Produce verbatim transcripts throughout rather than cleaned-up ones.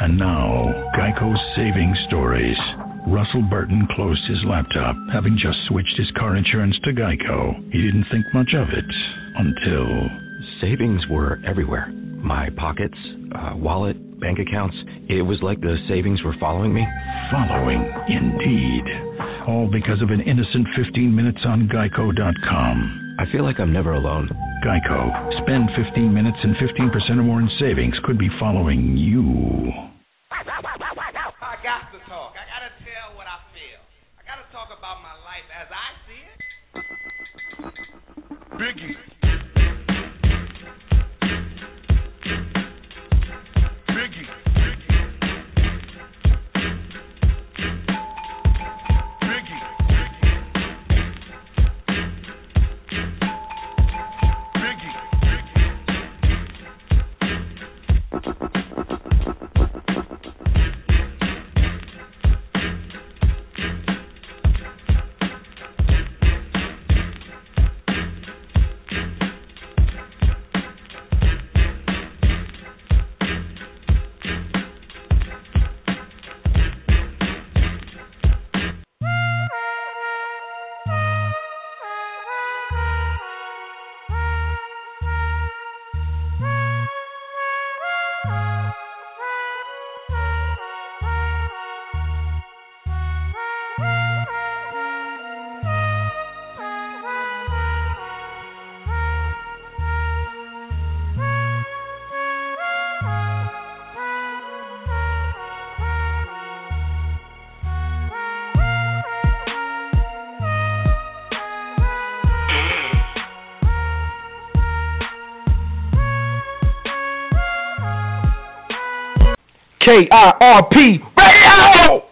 And now, Geico's Saving Stories. Russell Burton closed his laptop, having just switched his car insurance to Geico. He didn't think much of it until... Savings were everywhere. My pockets, uh, wallet, bank accounts. It was like the savings were following me. Following, indeed. All because of an innocent fifteen minutes on Geico dot com. I feel like I'm never alone. Geico. Spend fifteen minutes and fifteen percent or more in savings could be following you. I got to talk. I got to tell what I feel. I got to talk about my life as I see it. Biggie. Biggie. K I R P Radio!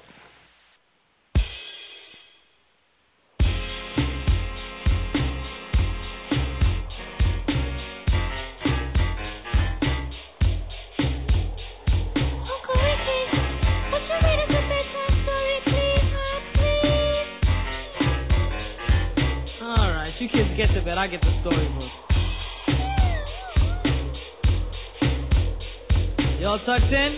Alright, you kids get to bed, I get the storybook. Y'all tucked in?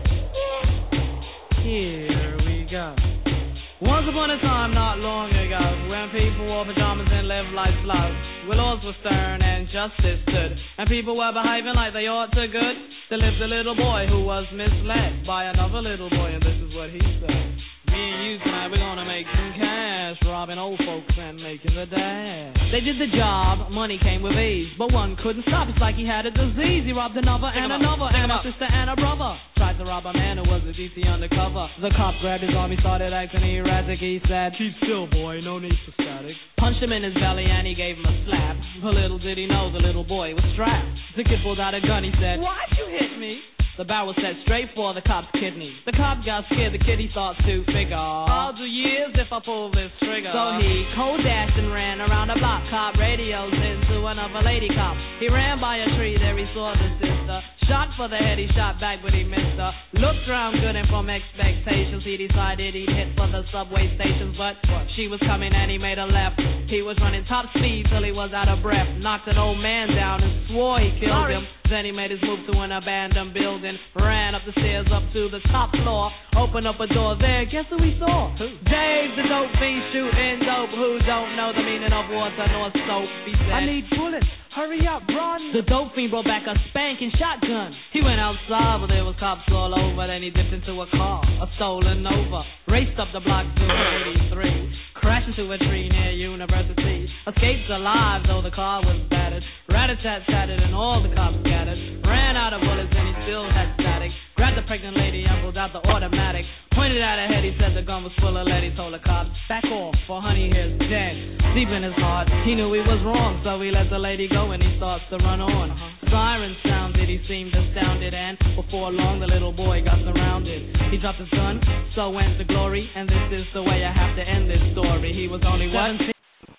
Here we go. Once upon a time, not long ago, when people wore pajamas and lived life slow, where laws were stern and justice stood, and people were behaving like they ought to good, there lived a little boy who was misled by another little boy, and this is what he said. Me and you tonight, we're gonna make some cash, robbing old folks and making the dash. They did the job, money came with ease, but one couldn't stop, it's like he had a disease. He robbed another and another, and a sister and a brother. Tried to rob a man who was a D C undercover. The cop grabbed his arm, he started acting erratic. He said, "Keep still, boy, no need for static." Punched him in his belly and he gave him a slap. But little did he know the little boy was strapped. The kid pulled out a gun, he said, "Why'd you hit me?" The barrel set straight for the cop's kidney. The cop got scared, the kid he thought to figure, I'll do years if I pull this trigger. So he cold dashed and ran around the block. Cop radios into another lady cop. He ran by a tree, there he saw the sister. Shot for the head, he shot back but he missed her. Looked around good and from expectations he decided he'd hit for the subway stations. But she was coming and he made a left. He was running top speed till he was out of breath. Knocked an old man down and swore he killed Sorry. him. Then he made his move to an abandoned building. Ran up the stairs up to the top floor. Opened up a door there, guess who he saw? Who? Dave the dope fiend shooting dope. Who don't know the meaning of water nor soap? He said, I need bullets, hurry up, run. The dope fiend brought back a spanking shotgun. He went outside, but there was cops all over. Then he dipped into a car, a stolen Nova. Raced up the block to eighty-three. Crashed into a tree near University. Escaped alive, though the car was battered. Rat-a-tat-tatted and all the cops scattered. Ran out of bullets and he still had static. Grabbed the pregnant lady and pulled out the automatic. Pointed at her head, he said the gun was full of lead. He told the cops, back off, for honey here's dead. Deep in his heart, he knew he was wrong, so he let the lady go and he starts to run on. Uh-huh. Siren sounded, he seemed astounded, and before long the little boy got surrounded. He dropped his gun, so went to glory, and this is the way I have to end this story. He was only seventeen.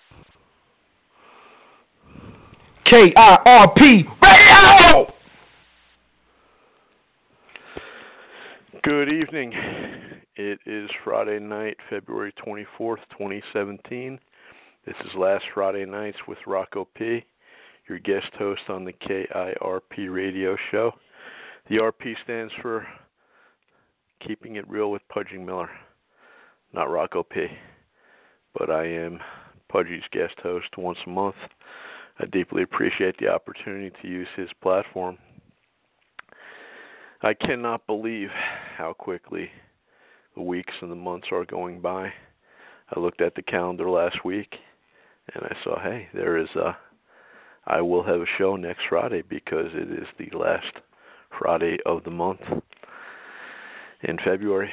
K I R P Radio! Good evening. It is Friday night, February twenty-fourth, twenty seventeen. This is Last Friday Nights with Rocco P., your guest host on the K I R P radio show. The R P stands for Keeping It Real with Pudgy Miller. Not Rocco P, but I am Pudgy's guest host once a month. I deeply appreciate the opportunity to use his platform. I cannot believe how quickly the weeks and the months are going by. I looked at the calendar last week, and I saw, hey, there is a, I will have a show next Friday because it is the last Friday of the month in February.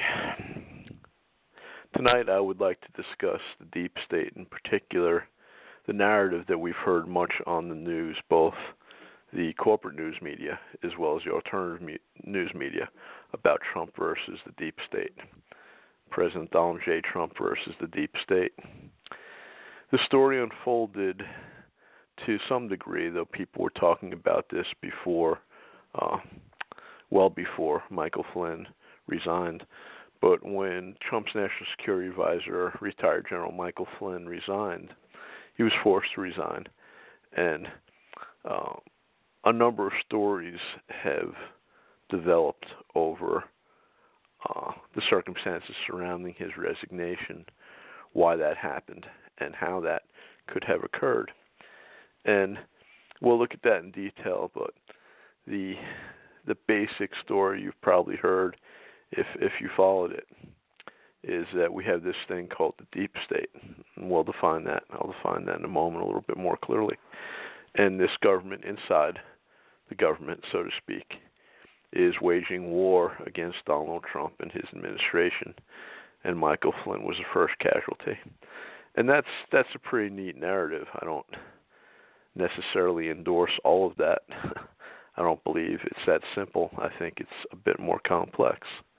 Tonight I would like to discuss the deep state, in particular the narrative that we've heard much on the news, both the corporate news media as well as the alternative me- news media, about Trump versus the deep state. President Donald J. Trump versus the deep state. The story unfolded to some degree, though people were talking about this before, uh, well before Michael Flynn resigned. But when Trump's national security advisor, retired General Michael Flynn, resigned, he was forced to resign. And uh, a number of stories have developed over uh, the circumstances surrounding his resignation, why that happened, and how that could have occurred. And we'll look at that in detail, but the the basic story you've probably heard, if if you followed it, is that we have this thing called the deep state. And we'll define that. I'll define that in a moment a little bit more clearly. And this government inside the government, so to speak, is waging war against Donald Trump and his administration. And Michael Flynn was the first casualty. And that's that's a pretty neat narrative. I don't necessarily endorse all of that. I don't believe it's that simple. I think it's a bit more complex.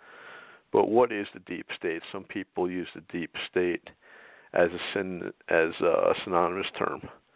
But what is the deep state? Some people use the deep state as a syn- as a synonymous term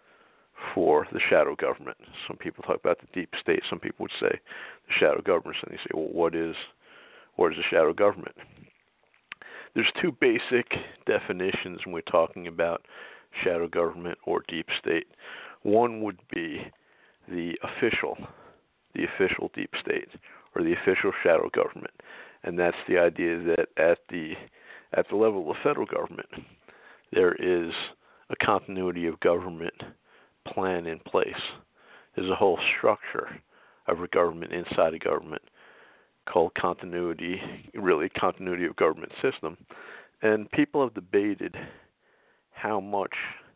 for the shadow government. Some people talk about the deep state. Some people would say the shadow government, and they say, well, what is what is the shadow government? There's two basic definitions when we're talking about shadow government or deep state. One would be the official, the official deep state, or the official shadow government, and that's the idea that at the at the level of the federal government, there is a continuity of government plan in place. There's a whole structure of a government inside a government called continuity, really continuity of government system, and people have debated how much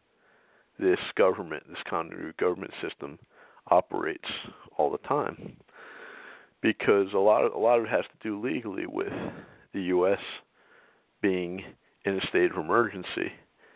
this government, this continuity of government system, operates all the time, because a lot of a lot of it has to do legally with the U S being in a state of emergency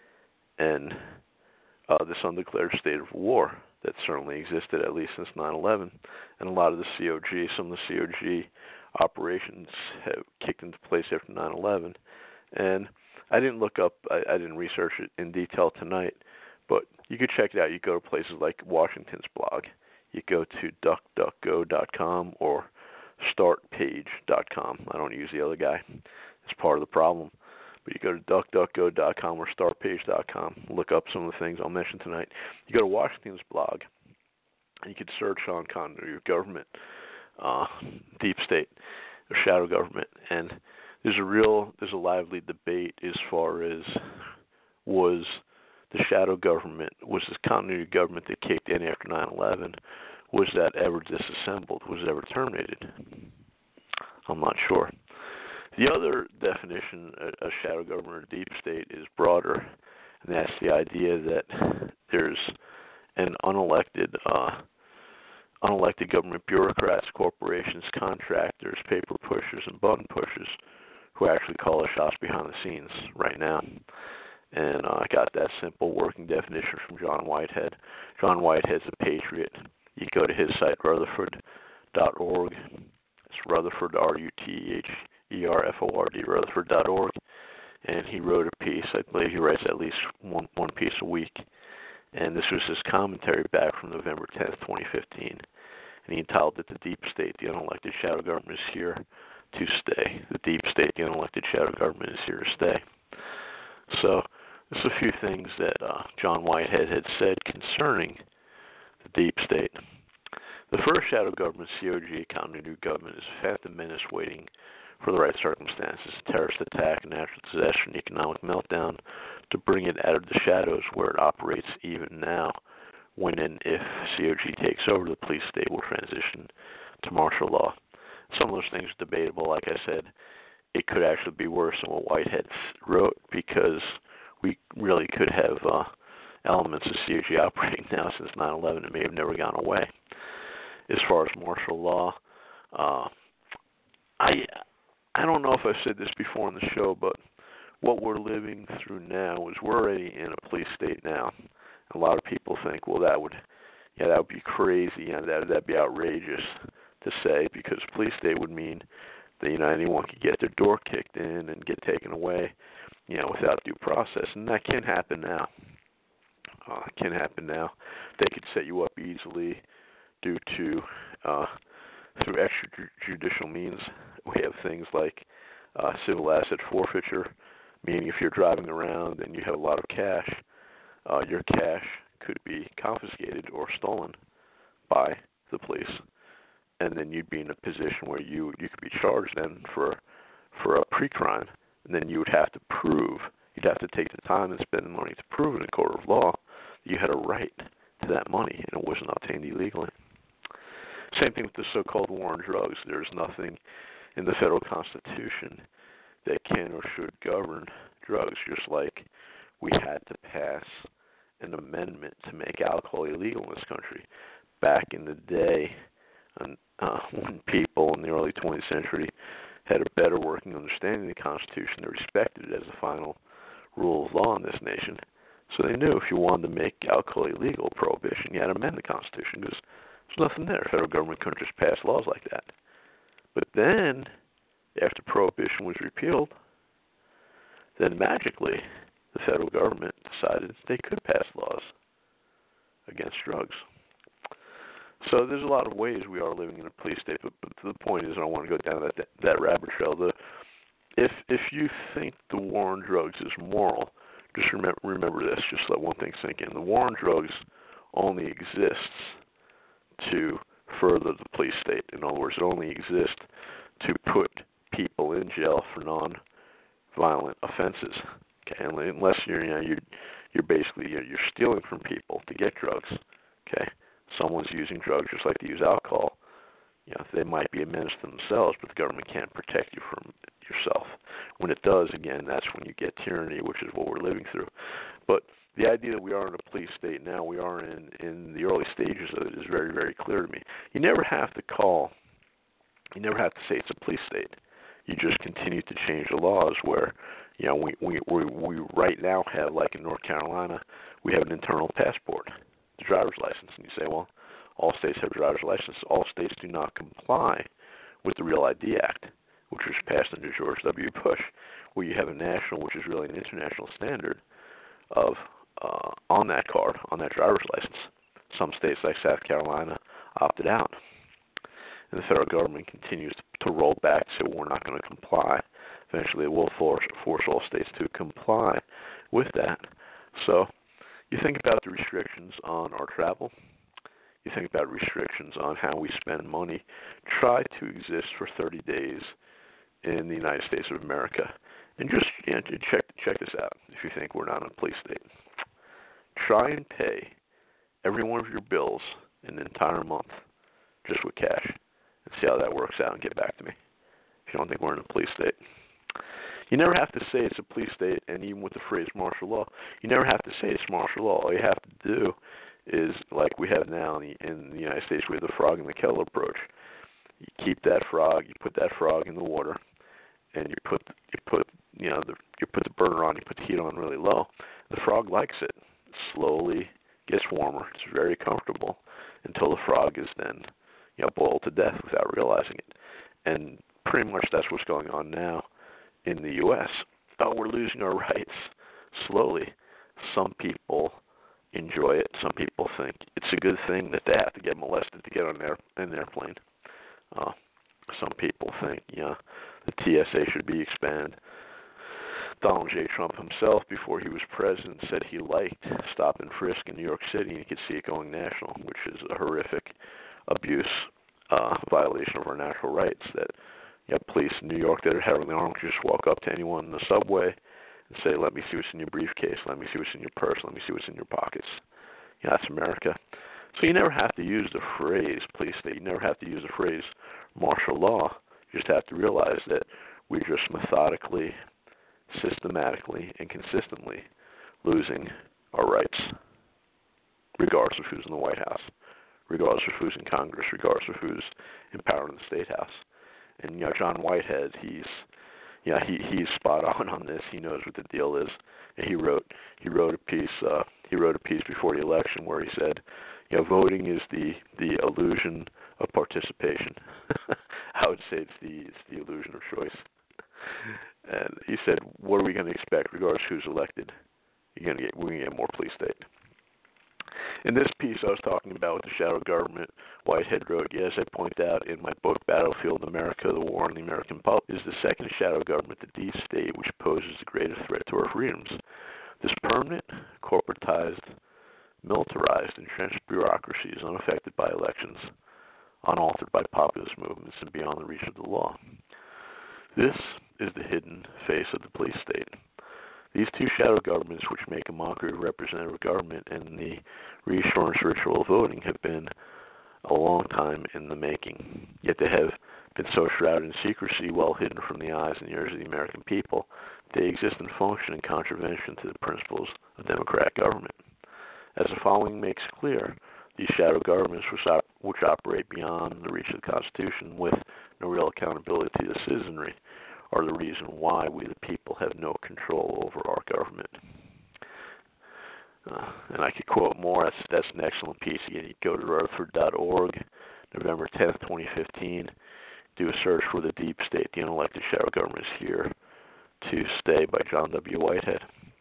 and uh, this undeclared state of war that certainly existed at least since nine eleven, and a lot of the C O G, some of the C O G operations have kicked into place after nine eleven. And I didn't look up, I, I didn't research it in detail tonight, but you could check it out. You go to places like Washington's blog. You go to duck duck go dot com or start page dot com. I don't use the other guy. It's part of the problem. But you go to duck duck go dot com or start page dot com. Look up some of the things I'll mention tonight. You go to Washington's blog, and you can search on continuity of government, uh, deep state, or shadow government. And there's a real, there's a lively debate as far as was the shadow government, was this continuity of government that kicked in after nine eleven, was that ever disassembled? Was it ever terminated? I'm not sure. The other definition of shadow government or deep state is broader, and that's the idea that there's an unelected, uh, unelected government bureaucrats, corporations, contractors, paper pushers, and button pushers who actually call the shots behind the scenes right now. And uh, I got that simple working definition from John Whitehead. John Whitehead's a patriot. You go to his site, rutherford dot org. It's Rutherford, R U T E H E R F O R D, rutherford dot org. And he wrote a piece. I believe he writes at least one, one piece a week. And this was his commentary back from November tenth, twenty fifteen. And he entitled it, The Deep State, the Unelected Shadow Government is Here to Stay. The Deep State, the Unelected Shadow Government is Here to Stay. So there's a few things that uh, John Whitehead had said concerning the deep state. The first shadow government, C O G, continuity of government, is a phantom menace waiting for the right circumstances, a terrorist attack, a natural disaster, an economic meltdown, to bring it out of the shadows where it operates even now. When and if C O G takes over, the police state will transition to martial law. Some of those things are debatable. Like I said, it could actually be worse than what Whitehead wrote, because we really could have uh, elements of C O G operating now since nine eleven. It may have never gone away. As far as martial law, uh, I I don't know if I've said this before on the show, but what we're living through now is we're already in a police state now. A lot of people think, well, that would, yeah, that would be crazy, you know, that that'd be outrageous to say, because police state would mean that, you know, anyone could get their door kicked in and get taken away, you know, without due process, and that can happen now. Uh, it can happen now. They could set you up easily due to uh, through extrajudicial means. We have things like uh, civil asset forfeiture, meaning if you're driving around and you have a lot of cash, uh, your cash could be confiscated or stolen by the police, and then you'd be in a position where you you could be charged then for for a pre-crime, and then you would have to prove, you'd have to take the time and spend the money to prove in a court of law that you had a right to that money and it wasn't obtained illegally. Same thing with the so-called war on drugs. There's nothing in the federal Constitution that can or should govern drugs, just like we had to pass an amendment to make alcohol illegal in this country. Back in the day, uh, when people in the early twentieth century had a better working understanding of the Constitution, they respected it as the final rule of law in this nation. So they knew if you wanted to make alcohol illegal, prohibition, you had to amend the Constitution, because there's nothing there. The federal government couldn't just pass laws like that. But then, after prohibition was repealed, then magically the federal government decided they could pass laws against drugs. So there's a lot of ways we are living in a police state, but, but the point is, I don't want to go down that that rabbit trail. The, if if you think the war on drugs is moral, just remember remember this. Just let one thing sink in. The war on drugs only exists to further the police state. In other words, it only exists to put people in jail for non-violent offenses. Okay, unless you're you know you're you're basically you're, you're stealing from people to get drugs. Okay, someone's using drugs just like they use alcohol. You know, they might be a menace to themselves, but the government can't protect you from yourself. When it does, again, that's when you get tyranny, which is what we're living through. But the idea that we are in a police state now, we are in, in the early stages of it, is very, very clear to me. You never have to call, you never have to say it's a police state. You just continue to change the laws where, you know, we, we, we, we right now have, like in North Carolina, we have an internal passport, the driver's license. And you say, well, all states have a driver's license. All states do not comply with the Real I D Act, which was passed under George W. Bush, where you have a national, which is really an international standard, of uh, on that card, on that driver's license. Some states, like South Carolina, opted out. And the federal government continues to, to roll back, so we're not going to comply. Eventually, it will force, force all states to comply with that. So you think about the restrictions on our travel. You think about restrictions on how we spend money. Try to exist for thirty days in the United States of America. And just you know, check check this out if you think we're not in a police state. Try and pay every one of your bills in an entire month just with cash and see how that works out and get back to me if you don't think we're in a police state. You never have to say it's a police state, and even with the phrase martial law, you never have to say it's martial law. All you have to do is, like we have now in the, in the United States, we have the frog in the kettle approach. You keep that frog, you put that frog in the water, and you put you put you know the you put the burner on, you put the heat on really low. The frog likes it. It slowly gets warmer. It's very comfortable until the frog is then you know boiled to death without realizing it. And pretty much that's what's going on now in the U S Oh, we're losing our rights slowly. Some people enjoy it. Some people think it's a good thing that they have to get molested to get on their an airplane. Uh, some people think, you know, the T S A should be expanded. Donald J. Trump himself, before he was president, said he liked stop and frisk in New York City, and you could see it going national, which is a horrific abuse, uh, violation of our natural rights that You have police in New York that are heavily armed can just walk up to anyone in the subway and say, let me see what's in your briefcase, let me see what's in your purse, let me see what's in your pockets. You know, that's America. So you never have to use the phrase police state. You never have to use the phrase martial law. You just have to realize that we're just methodically, systematically, and consistently losing our rights, regardless of who's in the White House, regardless of who's in Congress, regardless of who's in power in the State House. And, you know, John Whitehead, he's, yeah, he he's spot on on this. He knows what the deal is. And he wrote he wrote a piece uh, he wrote a piece before the election where he said, you know, voting is the, the illusion of participation. I would say it's the it's the illusion of choice. And he said, what are we going to expect, regardless of who's elected? You're going to get we're going to get more police state. In this piece I was talking about with the shadow government, Whitehead wrote, yeah, as I point out in my book, Battlefield America, The War on the American Public, is the second shadow government, the deep state, which poses the greatest threat to our freedoms. This permanent, corporatized, militarized, entrenched bureaucracy is unaffected by elections, unaltered by populist movements, and beyond the reach of the law. This is the hidden face of the police state. These two shadow governments, which make a mockery of representative government and the reassurance ritual of voting, have been a long time in the making. Yet they have been so shrouded in secrecy, well hidden from the eyes and ears of the American people, they exist and function in contravention to the principles of democratic government. As the following makes clear, these shadow governments, which, op- which operate beyond the reach of the Constitution with no real accountability to the citizenry, are the reason why we the people have no control over our government. Uh, and I could quote more. That's, that's an excellent piece. Again, you go to rutherford dot org, November tenth, twenty fifteen. Do a search for The Deep State, the Unelected Shadow Government is Here to Stay by John W. Whitehead.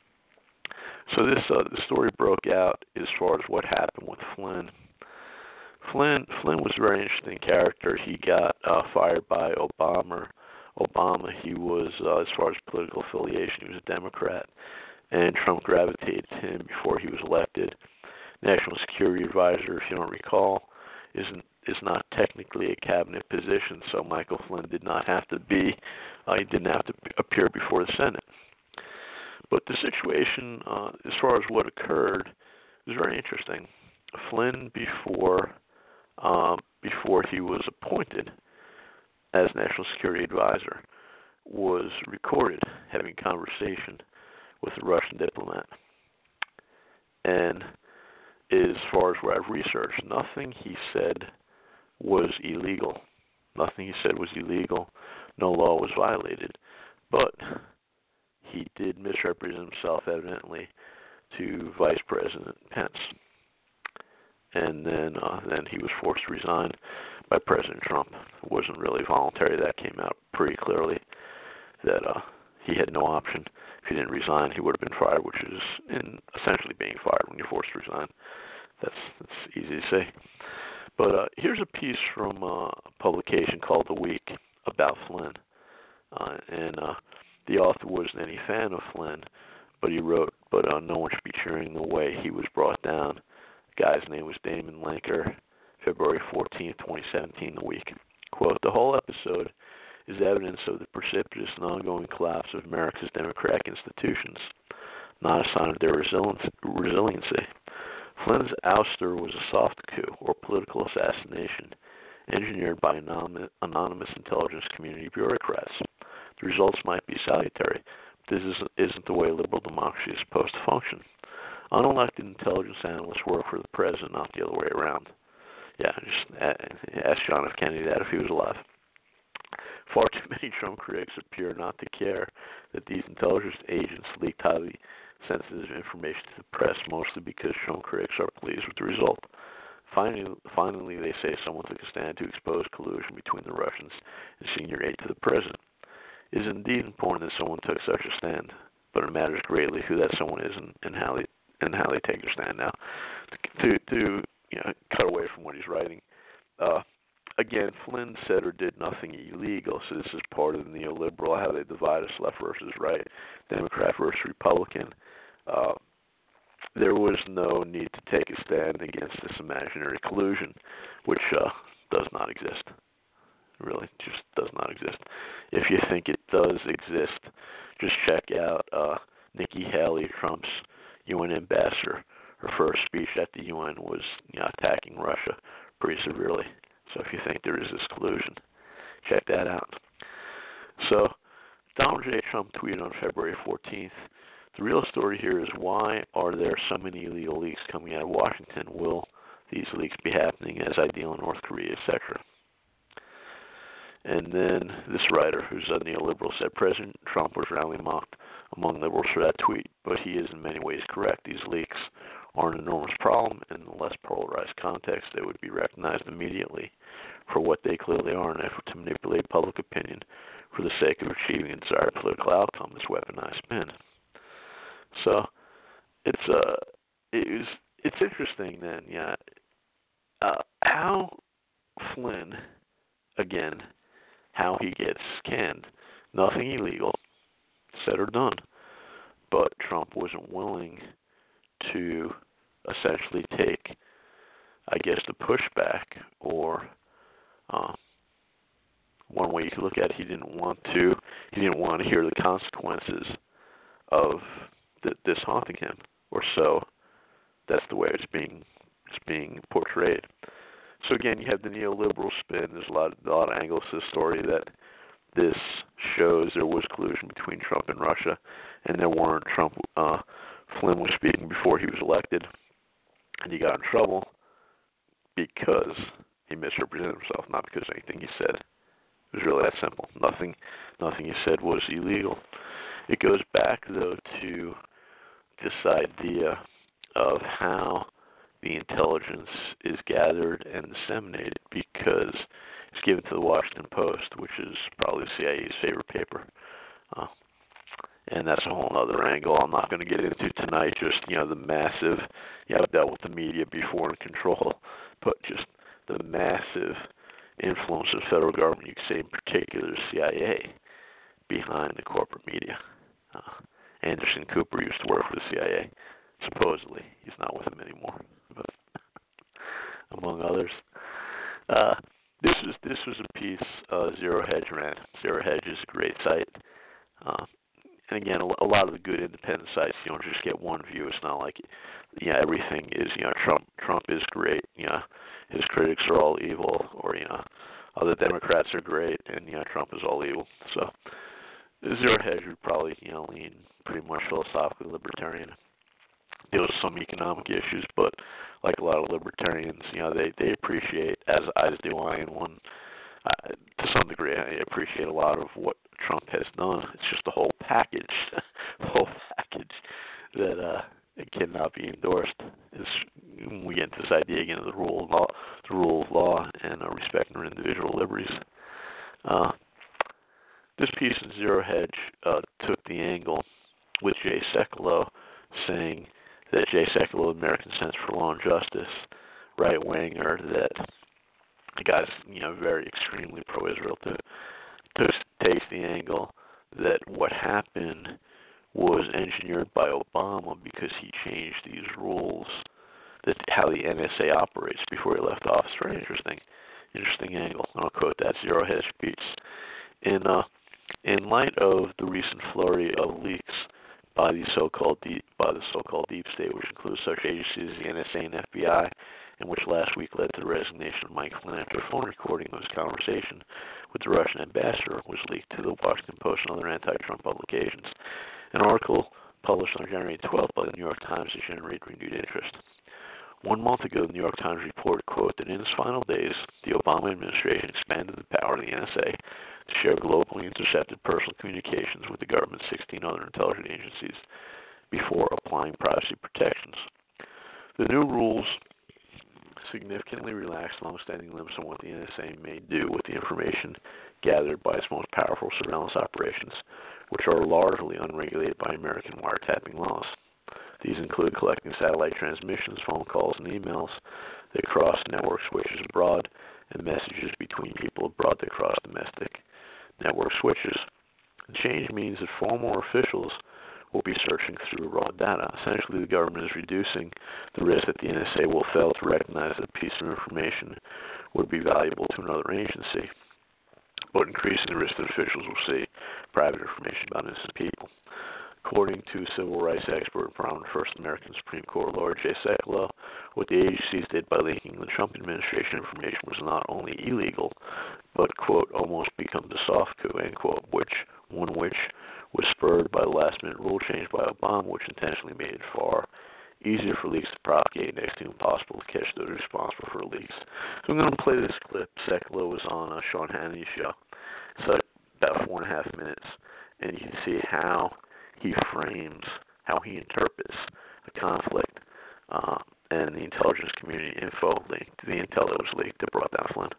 So this uh, the story broke out as far as what happened with Flynn. Flynn Flynn was a very interesting character. He got uh, fired by Obama. Obama, he was, uh, as far as political affiliation, he was a Democrat, and Trump gravitated to him before he was elected. National Security Advisor, if you don't recall, isn't is not technically a cabinet position, so Michael Flynn did not have to be, uh, he didn't have to appear before the Senate. But the situation, uh, as far as what occurred, was very interesting. Flynn, before uh, before he was appointed as National Security Advisor, was recorded having conversation with a Russian diplomat. And as far as what I've researched, nothing he said was illegal. Nothing he said was illegal. No law was violated. But he did misrepresent himself, evidently, to Vice President Pence. And then uh, then he was forced to resign by President Trump. It wasn't really voluntary. That came out pretty clearly, that uh, he had no option. If he didn't resign, he would have been fired, which is in essentially being fired when you're forced to resign. That's that's easy to say. But uh, here's a piece from uh, a publication called The Week about Flynn. Uh, and uh, the author wasn't any fan of Flynn, but he wrote, but uh, no one should be cheering the way he was brought down. The guy's name was Damon Linker, February fourteenth, twenty seventeen, The Week. Quote, the whole episode is evidence of the precipitous and ongoing collapse of America's democratic institutions, not a sign of their resiliency. Flynn's ouster was a soft coup, or political assassination, engineered by anonymous intelligence community bureaucrats. The results might be salutary, but this isn't the way liberal democracy is supposed to function. Unelected intelligence analysts work for the president, not the other way around. Yeah, just ask John F. Kennedy that if he was alive. Far too many Trump critics appear not to care that these intelligence agents leaked highly sensitive information to the press, mostly because Trump critics are pleased with the result. Finally, finally, they say someone took a stand to expose collusion between the Russians and senior aide to the president. It is indeed important that someone took such a stand, but it matters greatly who that someone is and, and how they and how they take their stand. Now, to to you know, cut away from what he's writing. Uh, Again, Flynn said or did nothing illegal, so this is part of the neoliberal, how they divide us left versus right, Democrat versus Republican. Uh, there was no need to take a stand against this imaginary collusion, which uh, does not exist. It really just does not exist. If you think it does exist, just check out uh, Nikki Haley, Trump's U N ambassador. Her first speech at the U N was, you know, attacking Russia pretty severely. So if you think there is this collusion, check that out. So Donald J. Trump tweeted on February fourteenth, the real story here is why are there so many illegal leaks coming out of Washington? Will these leaks be happening as I deal in North Korea, et cetera? And then this writer, who's a neoliberal, said President Trump was roundly mocked among liberals for that tweet, but he is in many ways correct. These leaks are an enormous problem. In a less polarized context, they would be recognized immediately for what they clearly are, an effort to manipulate public opinion for the sake of achieving a desired political outcome, this weaponized spin. So it's uh, it was, it's interesting then, yeah, uh, how Flynn, again, how he gets canned. Nothing illegal, said or done, but Trump wasn't willing to essentially take, I guess, the pushback, or uh, one way you could look at it, he didn't want to, he didn't want to hear the consequences of th- this haunting him, or so. That's the way it's being it's being portrayed. So again, you have the neoliberal spin. There's a lot, a lot of angles to the story that this shows there was collusion between Trump and Russia, and there weren't. Trump, uh, Flynn was speaking before he was elected, and he got in trouble because he misrepresented himself, not because of anything he said. It was really that simple. Nothing, nothing he said was illegal. It goes back though to this idea of how the intelligence is gathered and disseminated, because it's given to the Washington Post, which is probably the C I A's favorite paper. Uh, and that's a whole other angle I'm not going to get into tonight, just, you know, the massive, you know, I've dealt with the media before in control, but just the massive influence of the federal government, you could say in particular the C I A, behind the corporate media. Uh, Anderson Cooper used to work for the C I A, supposedly. He's not with them anymore, but among others. Uh, this was this was a piece uh, Zero Hedge ran. Zero Hedge is a great site. Uh, and again, a, a lot of the good independent sites, you don't just get one view. It's not like, you know, everything is, you know, Trump Trump is great, you know, his critics are all evil, or, you know, other Democrats are great, and, you know, Trump is all evil. So Zero Hedge would probably, you know, lean pretty much philosophically libertarian. Deals with some economic issues, but like a lot of libertarians, you know, they, they appreciate, as as do I, in one, uh, to some degree, I appreciate a lot of what Trump has done. It's just the whole package, the whole package that uh, it cannot be endorsed. Is we get into this idea again of the rule of law, the rule of law, and uh, respecting our individual liberties. Uh, this piece in Zero Hedge uh, took the angle with Jay Sekulow, saying that Jay Sekulow, American Center for Law and Justice, right-winger, that the guy's, you know, very extremely pro-Israel, to, to takes the angle that what happened was engineered by Obama because he changed these rules, that how the N S A operates before he left office. Very interesting, interesting angle. And I'll quote that Zero Hedge piece. In uh, in light of the recent flurry of leaks by the so-called deep, by the so-called deep state, which includes such agencies as the N S A and F B I, and which last week led to the resignation of Mike Flynn after a phone recording of his conversation with the Russian ambassador was leaked to the Washington Post and other anti-Trump publications. An article published on January twelfth by the New York Times has generated renewed interest. One month ago, the New York Times reported, quote, that in its final days, the Obama administration expanded the power of the N S A to share globally intercepted personal communications with the government's sixteen other intelligence agencies before applying privacy protections. The new rules significantly relaxed long-standing limits on what the N S A may do with the information gathered by its most powerful surveillance operations, which are largely unregulated by American wiretapping laws. These include collecting satellite transmissions, phone calls, and emails that cross network switches abroad, and messages between people abroad that cross domestic network switches. The change means that far more officials will be searching through raw data. Essentially, the government is reducing the risk that the N S A will fail to recognize that a piece of information would be valuable to another agency. but increasing the risk that officials will see private information about innocent people. According to civil rights expert and prominent first American Supreme Court lawyer Jay Sekulow, what the agencies did by leaking the Trump administration information was not only illegal, but, quote, almost become the soft coup, end quote, which, one which was spurred by the last-minute rule change by Obama, which intentionally made it far easier for leaks to propagate, next to impossible to catch those responsible for leaks. So I'm going to play this clip. Sekulow was on uh, Sean Hannity's show. It's like about four and a half minutes, and you can see how he frames, how he interprets a conflict uh, and the intelligence community info linked to the intel that was leaked that brought down Flynn.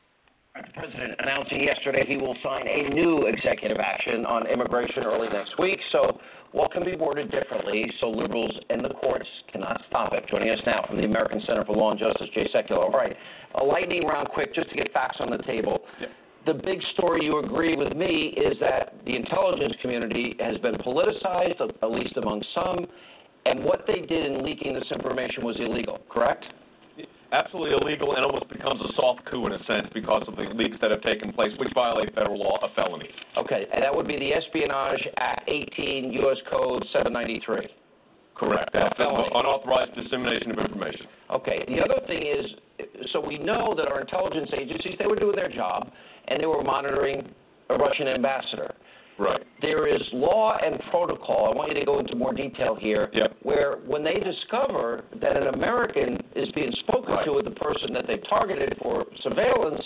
The president announcing yesterday he will sign a new executive action on immigration early next week. So what can be worded differently so liberals in the courts cannot stop it? Joining us now from the American Center for Law and Justice, Jay Sekulow. All right, a lightning round quick just to get facts on the table. Yeah. The big story, you agree with me, is that the intelligence community has been politicized, at least among some, and what they did in leaking this information was illegal, correct? Absolutely illegal, and almost becomes a soft coup in a sense because of the leaks that have taken place, which violate federal law, a felony. Okay, and that would be the Espionage Act eighteen, U S Code seven ninety-three. Correct. That's unauthorized dissemination of information. Okay. The other thing is, so we know that our intelligence agencies, they were doing their job, and they were monitoring a Russian ambassador. Right. There is law and protocol. I want you to go into more detail here, yep. where when they discover that an American is being spoken right. to with the person that they've targeted for surveillance,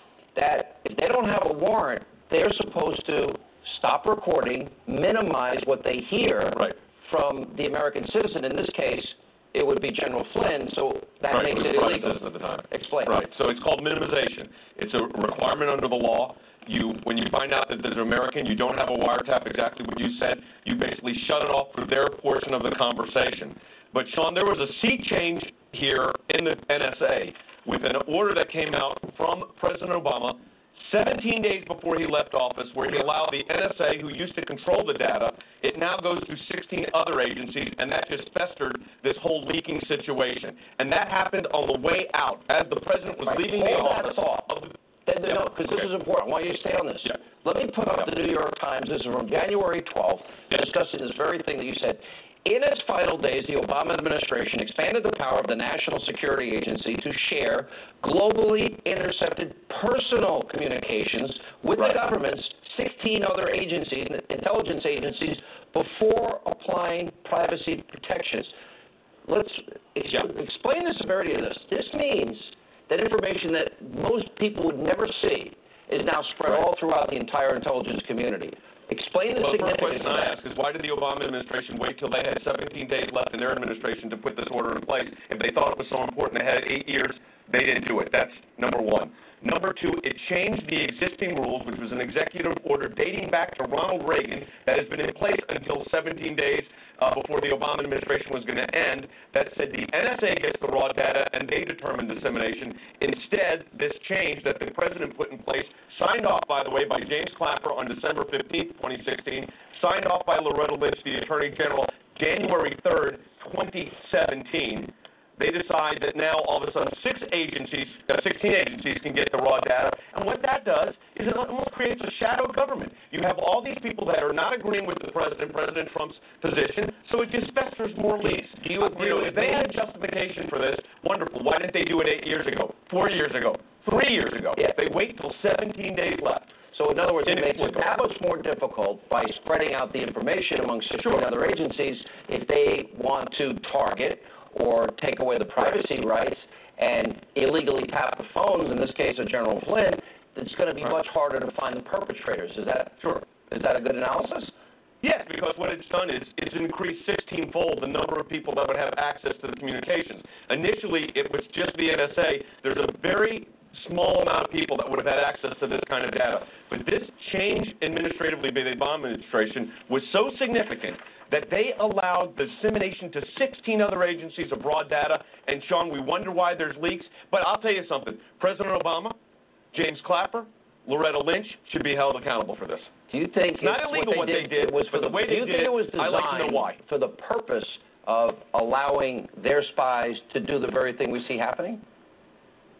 that if they don't have a warrant, they're supposed to stop recording, minimize what they hear right. from the American citizen. In this case, it would be General Flynn, so that right, makes it, it illegal. At the time. Explain. Right, so it's called minimization. It's a requirement under the law. You, when you find out that there's an American, you don't have a wiretap, exactly what you said, you basically shut it off for their portion of the conversation. But, Sean, there was a sea change here in the N S A with an order that came out from President Obama seventeen days before he left office, where he allowed the N S A, who used to control the data, it now goes to sixteen other agencies, and that just festered this whole leaking situation. And that happened on the way out, as the president was right. leaving Hold the office. Of the, then, yeah. No, because okay. this is important. I want you to stay on this. Yeah. Let me put up yeah. the New York Times. This is from January twelfth, yeah. discussing this very thing that you said. In its final days, the Obama administration expanded the power of the National Security Agency to share globally intercepted personal communications with right. the government's sixteen other agencies, intelligence agencies, before applying privacy protections. Let's ex- yeah. explain the severity of this. This means that information that most people would never see is now spread right. all throughout the entire intelligence community. Explain the well, the first significance question of I that. ask is, why did the Obama administration wait till they had seventeen days left in their administration to put this order in place? If they thought it was so important, they had eight years, they didn't do it. That's number one. Number two, it changed the existing rules, which was an executive order dating back to Ronald Reagan that has been in place until seventeen days uh, before the Obama administration was going to end, that said the N S A gets the raw data and they determine dissemination. Instead, this change that the president put in place, signed off, by the way, by James Clapper on December fifteenth, twenty sixteen, signed off by Loretta Lynch, the Attorney General, January third, twenty seventeen. They decide that now all of a sudden six agencies, uh, sixteen agencies can get the raw data. And what that does is it almost creates a shadow government. You have all these people that are not agreeing with the president, President Trump's position, so it just festers more leaks. Do you agree uh, you know, with if they me? had justification for this, wonderful. Why didn't they do it eight years ago, four years ago, three years ago? Yeah. They wait till seventeen days left. So in other words, it makes it Inexplicable. that much more difficult by spreading out the information among sixteen other agencies if they want to target or take away the privacy rights and illegally tap the phones, in this case of General Flynn. It's going to be right. much harder to find the perpetrators. Is that sure? Is that a good analysis? Yes, because what it's done is it's increased sixteen-fold the number of people that would have access to the communications. Initially, it was just the N S A. There's a very small amount of people that would have had access to this kind of data. But this change administratively by the Obama administration was so significant that they allowed the dissemination to sixteen other agencies of raw data. And, Sean, we wonder why there's leaks. But I'll tell you something. President Obama, James Clapper, Loretta Lynch should be held accountable for this. Do you think it's not it's illegal what they, what did, they did, was for but the, the way do they you did think it, it was I'd like to know designed why. for the purpose of allowing their spies to do the very thing we see happening?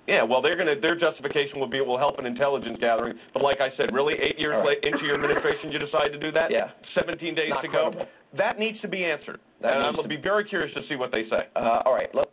Yeah, well, they're gonna. Their justification will be it will help in intelligence gathering. But like I said, really, eight years All right. late into your administration, you decide to do that? Yeah. seventeen days Not to go? credible. That needs to be answered. That and needs I'm going to to be very curious to see what they say. Uh, all right. Look.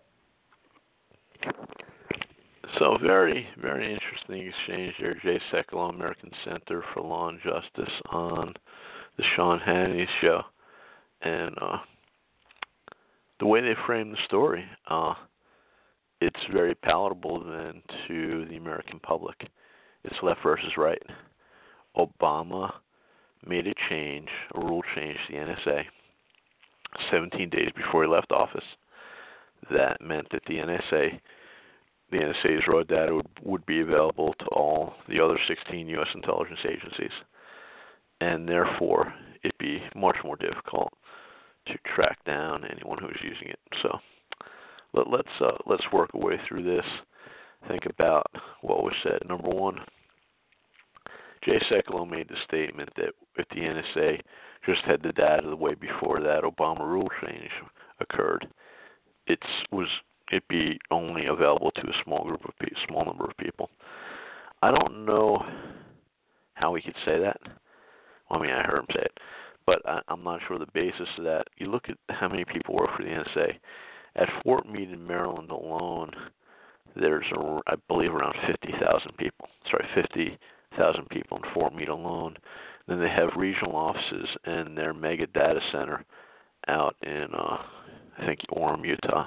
So very, very interesting exchange there. Jay Sekulow, American Center for Law and Justice, on the Sean Hannity show. And uh, the way they frame the story, uh, it's very palatable then to the American public. It's left versus right. Obama made a change, a rule change to the N S A seventeen days before he left office. That meant that the N S A, the N S A's raw data would, would be available to all the other sixteen U S intelligence agencies, and therefore it'd be much more difficult to track down anyone who's using it. So let, let's uh, let's work our way through this. Think about what was said. Number one, Jay Sekulow made the statement that if the N S A just had the data the way before that Obama rule change occurred, it was it'd be only available to a small group of people, small number of people. I don't know how he could say that. Well, I mean, I heard him say it, but I, I'm not sure the basis of that. You look at how many people work for the N S A. At Fort Meade in Maryland alone, there's, a, I believe, around fifty thousand people. Sorry, fifty thousand people in Fort Meade alone. Then they have regional offices and their mega data center out in, uh, I think, Orem, Utah.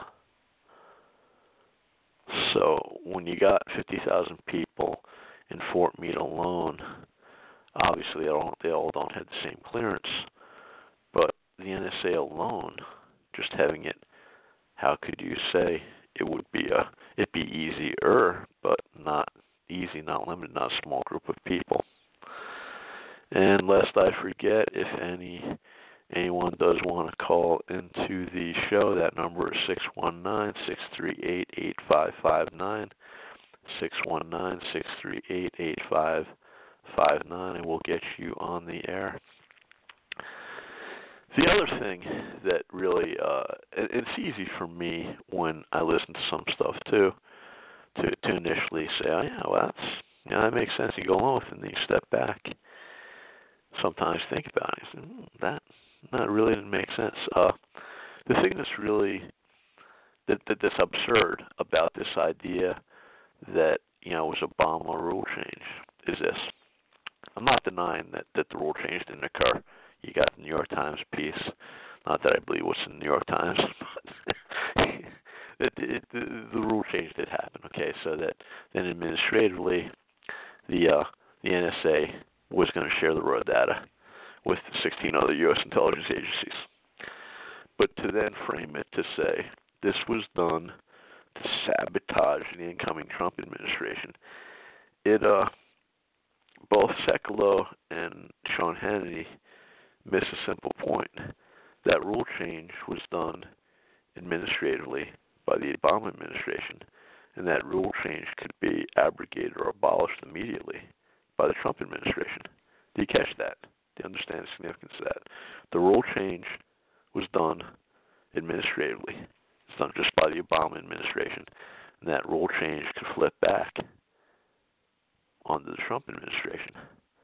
So when you got fifty thousand people in Fort Meade alone, obviously they all, they all don't have the same clearance, but the N S A alone, just having it, how could you say it would be a, it'd be easier, but not easy, not limited, not a small group of people. And lest I forget, if any anyone does want to call into the show, that number is six one nine, six three eight, eight five five nine, six one nine, six three eight, eight five five nine, and we'll get you on the air. The other thing that really, uh, it's easy for me when I listen to some stuff too, to to initially say, oh yeah, well that's, yeah, that makes sense. You go along with it, and then you step back. Sometimes think about it. And say, hmm, that that really didn't make sense. Uh, the thing that's really that, that that's absurd about this idea that, you know, it was Obama rule change is this. I'm not denying that, that the rule change didn't occur. You got the New York Times piece. Not that I believe what's in the New York Times. it, it, the, the rule change did happen. Okay, so that then administratively, the uh, the N S A was going to share the raw data with the sixteen other U S intelligence agencies. But to then frame it to say this was done to sabotage the incoming Trump administration, it uh, both Sekulow and Sean Hannity miss a simple point. That rule change was done administratively by the Obama administration, and that rule change could be abrogated or abolished immediately by the Trump administration. Do you catch that? Do you understand the significance of that? The rule change was done administratively. It's done just by the Obama administration, and that rule change could flip back onto the Trump administration.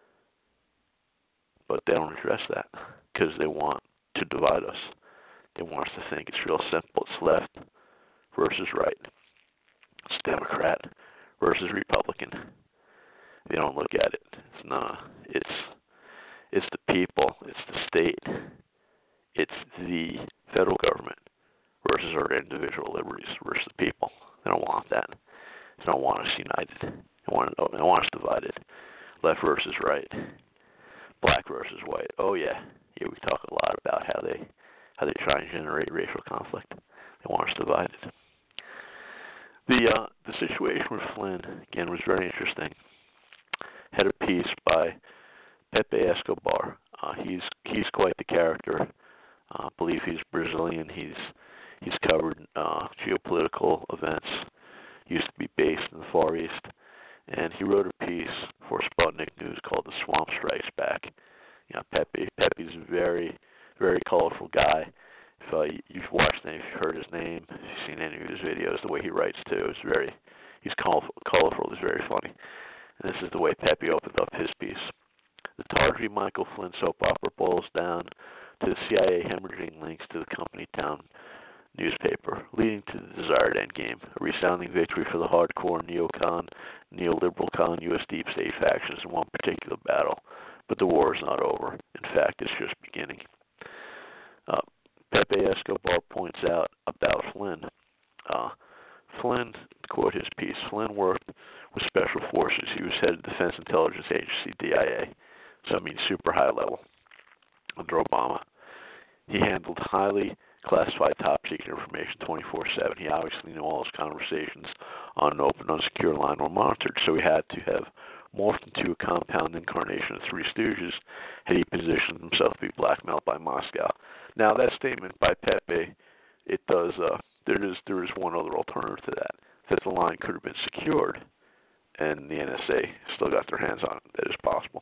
But they don't address that because they want to divide us. They want us to think it's real simple. It's left versus right. It's Democrat versus Republican. They don't look at it. It's not. It's it's the people. It's the state. It's the federal government versus our individual liberties versus the people. They don't want that. They don't want us united. They want they want us divided. Left versus right. Black versus white. Oh yeah, here we talk a lot about how they how they try and generate racial conflict. They want us divided. The uh, the situation with Flynn again was very interesting. Had a piece by Pepe Escobar. Uh, he's he's quite the character. Uh, I believe he's Brazilian. He's he's covered uh, geopolitical events. Used to be based in the Far East. And he wrote a piece for Sputnik News called "The Swamp Strikes Back." You know, Pepe. Pepe's a very, very colorful guy. If uh, you've watched him, if you've heard his name, if you've seen any of his videos, the way he writes too, is very, he's colorful, colorful. He's very funny. And this is the way Pepe opened up his piece. The Tawdry Michael Flynn soap opera boils down to the C I A hemorrhaging links to the company town newspaper, leading to the desired endgame, a resounding victory for the hardcore neocon, neoliberal con U S deep state factions in one particular battle. But the war is not over. In fact, it's just beginning. Uh, Pepe Escobar points out about Flynn. Uh, Flynn, quote his piece, Flynn worked with Special Forces. He was head of Defense Intelligence Agency, D I A, so I mean super high level, under Obama. He handled highly classified top-secret information twenty-four seven. He obviously knew all his conversations on an open, unsecure line were monitored, so he had to have morphed into a compound incarnation of Three Stooges had he positioned himself to be blackmailed by Moscow. Now, that statement by Pepe, it does, uh, there is there is one other alternative to that, that the line could have been secured, and the N S A still got their hands on it. That is possible.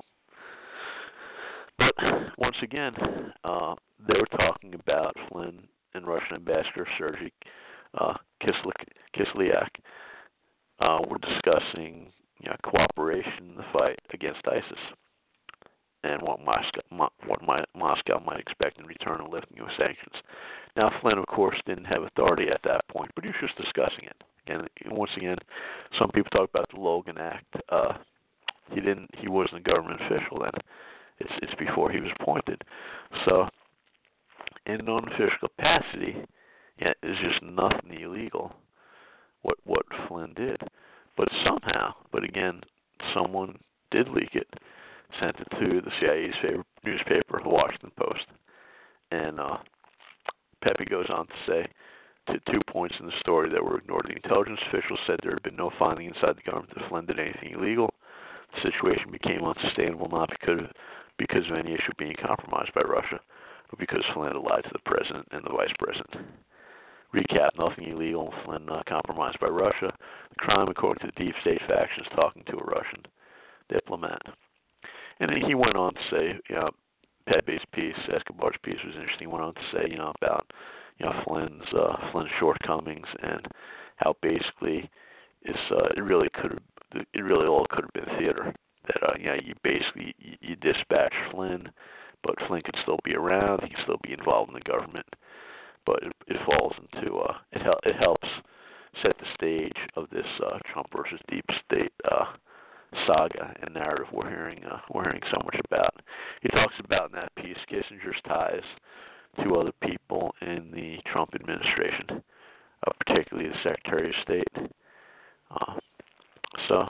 But once again, uh, they were talking about Flynn and Russian Ambassador Sergei uh, Kislyak uh, were discussing you know, cooperation in the fight against ISIS and what Moscow, Mo- what my, Moscow might expect in return of lifting of sanctions. Now, Flynn, of course, didn't have authority at that point, but he was just discussing it. And once again, some people talk about the Logan Act. Uh, he didn't. He wasn't a government official then. It's it's before he was appointed. So, in an unofficial capacity, yeah, it's just nothing illegal what what Flynn did. But somehow, but again, someone did leak it, sent it to the C I A's favorite newspaper, the Washington Post. And uh, Pepe goes on to say, to two points in the story that were ignored. The intelligence officials said there had been no finding inside the government that Flynn did anything illegal. The situation became unsustainable not because because of any issue being compromised by Russia, but because Flynn had lied to the president and the vice president. Recap, nothing illegal, Flynn not compromised by Russia. The crime, according to the deep state factions, talking to a Russian diplomat. And then he went on to say, you know, Pepe's piece, Escobar's piece was interesting. He went on to say, you know, about you know Flynn's uh, Flynn's shortcomings and how basically it's uh, it really could have it really all could have been theater. That uh, you know, you basically you, you dispatch Flynn, but Flynn could still be around. He could still be involved in the government, but it, it falls into uh, it hel- it helps set the stage of this uh, Trump versus deep state uh, saga and narrative we're hearing uh, we're hearing so much about. He talks about in that piece Kissinger's ties to other people in the Trump administration, uh, particularly the Secretary of State. Uh, so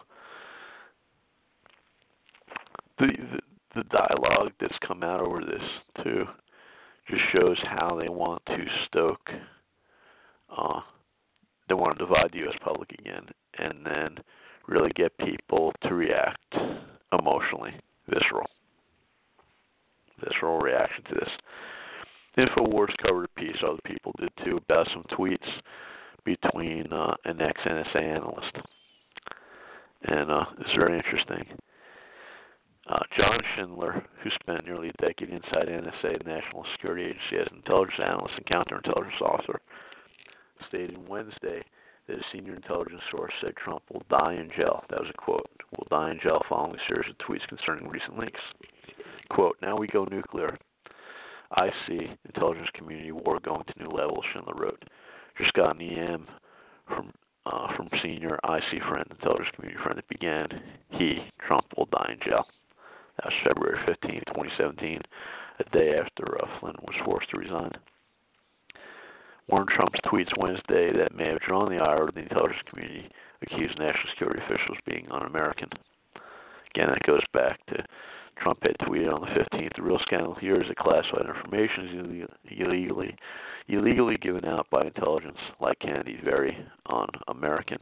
the, the the dialogue that's come out over this too just shows how they want to stoke. Uh, they want to divide the U S public again, and then really get people to react emotionally, visceral, visceral reaction to this. InfoWars covered a piece, other people did too, about some tweets between uh, an ex-N S A analyst. And uh, it's very interesting. Uh, John Schindler, who spent nearly a decade inside N S A, the National Security Agency, as an intelligence analyst and counterintelligence officer, stated Wednesday that a senior intelligence source said Trump will die in jail. That was a quote. Will die in jail following a series of tweets concerning recent leaks. Quote, now we go nuclear. I see intelligence community war going to new levels, Schindler wrote. Just got an E M from uh, from senior I C friend, intelligence community friend that began, he, Trump, will die in jail. That was February fifteenth, twenty seventeen, a day after uh, Flynn was forced to resign. Warren Trump's tweets Wednesday that may have drawn the ire of the intelligence community accused national security officials of being un-American. Again, that goes back to Trump had tweeted on the fifteenth, the real scandal here is that classified information is illegally, illegally given out by intelligence, like Kennedy, very un-American.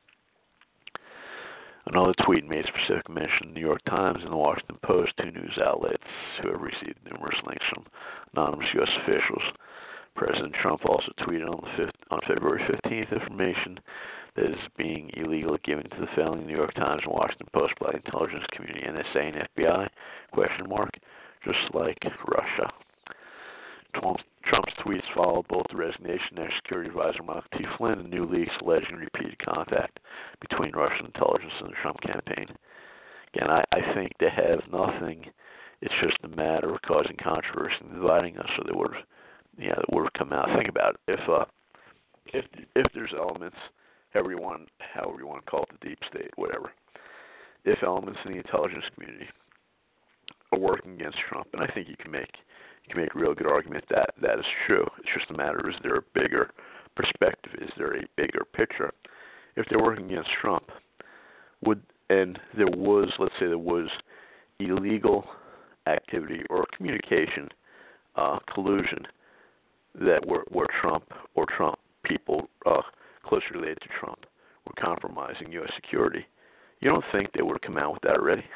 Another tweet made specific mention of the New York Times and the Washington Post, two news outlets who have received numerous links from anonymous U S officials. President Trump also tweeted on the fifth, on February fifteenth information that is being illegally given to the failing New York Times and Washington Post by the intelligence community, N S A and F B I, question mark, just like Russia. Trump's tweets followed both the resignation of National Security Advisor Michael T. Flynn and new leaks alleging repeated contact between Russian intelligence and the Trump campaign. Again, I, I think they have nothing. It's just a matter of causing controversy and dividing us, so they would, yeah, they would have come out. Think about it. If uh, if if there's elements, however you want, however you want to call it, the deep state, whatever. If elements in the intelligence community are working against Trump, and I think you can make you can make a real good argument that that is true. It's just a matter of, is there a bigger perspective? Is there a bigger picture? If they're working against Trump, would and there was, let's say there was illegal activity or communication, uh, collusion that were, were Trump or Trump people uh, closely related to Trump were compromising U S security, you don't think they would have come out with that already?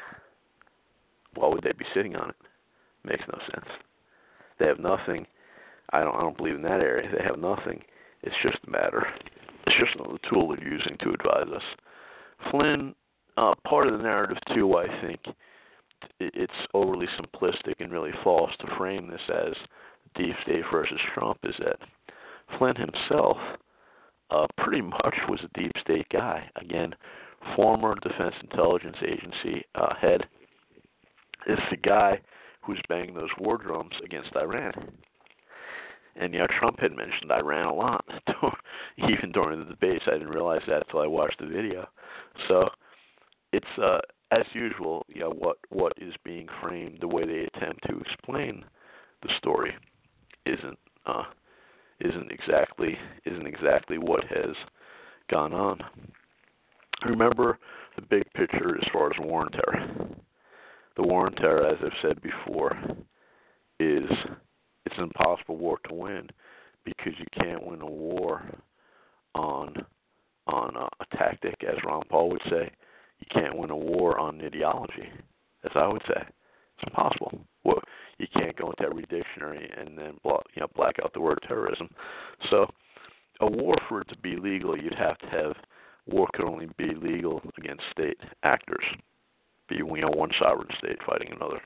Why would they be sitting on it? Makes no sense. They have nothing. I don't. I don't believe in that area. They have nothing. It's just a matter. It's just another tool they're using to advise us. Flynn, uh, part of the narrative too, I think, it's overly simplistic and really false to frame this as deep state versus Trump. Is that Flynn himself uh, pretty much was a deep state guy. Again, former Defense Intelligence Agency uh, head. Is the guy who's banging those war drums against Iran. And, you know, Trump had mentioned Iran a lot, even during the debates. I didn't realize that until I watched the video. So it's, uh, as usual, you know, what, what is being framed, the way they attempt to explain the story isn't uh, isn't exactly isn't exactly what has gone on. Remember the big picture as far as war on terror. The war on terror, as I've said before, is it's an impossible war to win because you can't win a war on on a, a tactic, as Ron Paul would say. You can't win a war on ideology, as I would say. It's impossible. Well, you can't go into every dictionary and then block, you know, black out the word terrorism. So, a war, for it to be legal, you'd have to have war could only be legal against state actors. Be, you know, one sovereign state fighting another.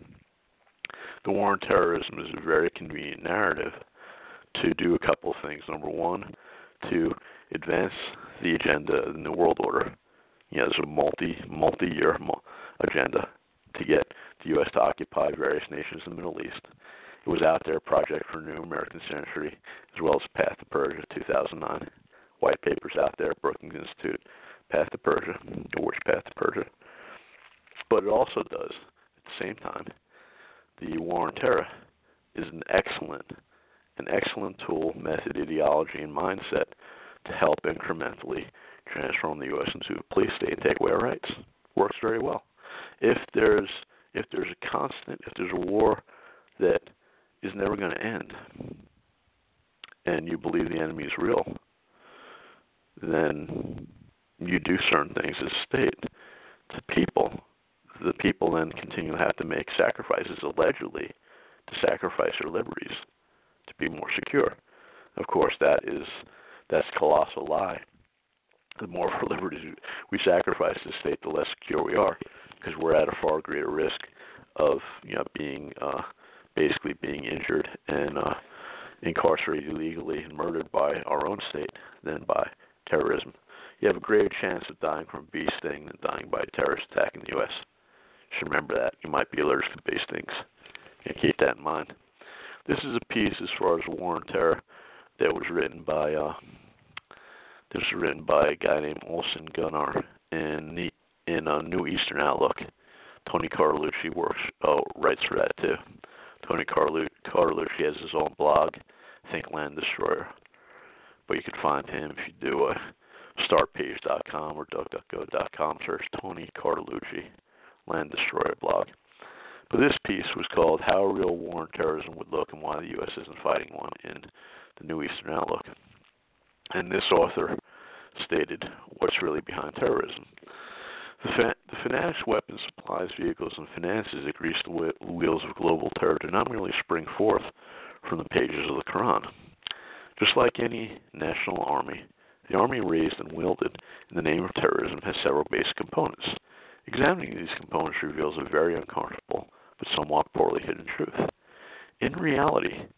The war on terrorism is a very convenient narrative to do a couple of things. Number one, to advance the agenda in the world order. You know, there's a multi multi-year agenda to get the U S to occupy various nations in the Middle East. It was out there, Project for a New American Century, as well as Path to Persia, two thousand nine. White papers out there, Brookings Institute, Path to Persia, or which Path to Persia. But it also does, at the same time, the war on terror is an excellent, an excellent tool, method, ideology, and mindset to help incrementally transform the U S into a police state and take away our rights. Works very well. If there's if there's a constant, if there's a war that is never going to end, and you believe the enemy is real, then you do certain things as a state to people. The people then continue to have to make sacrifices, allegedly, to sacrifice their liberties to be more secure. Of course, that is that's a colossal lie. The more of our liberties we sacrifice to the state, the less secure we are, because we're at a far greater risk of, you know, being uh, basically being injured and uh, incarcerated illegally and murdered by our own state than by terrorism. You have a greater chance of dying from a bee sting than dying by a terrorist attack in the U S You should remember that. You might be allergic to bee stings. You keep that in mind. This is a piece as far as war on terror that was written by uh, this was written by a guy named Olson Gunnar in the in uh, New Eastern Outlook. Tony Carlucci works oh, writes for that too. Tony Carlu- Carlucci has his own blog, Think Land Destroyer. But you can find him if you do a start page dot com or duck duck go dot com, search Tony Carlucci, Land Destroyer blog. But this piece was called How a Real War on Terrorism Would Look and Why the U S Isn't Fighting One in the New Eastern Outlook. And this author stated what's really behind terrorism. The, fa- the fanatics' weapons, supplies, vehicles, and finances that grease the wh- wheels of global terror do not merely spring forth from the pages of the Quran. Just like any national army, the army raised and wielded in the name of terrorism has several basic components. Examining these components reveals a very uncomfortable but somewhat poorly hidden truth. In reality,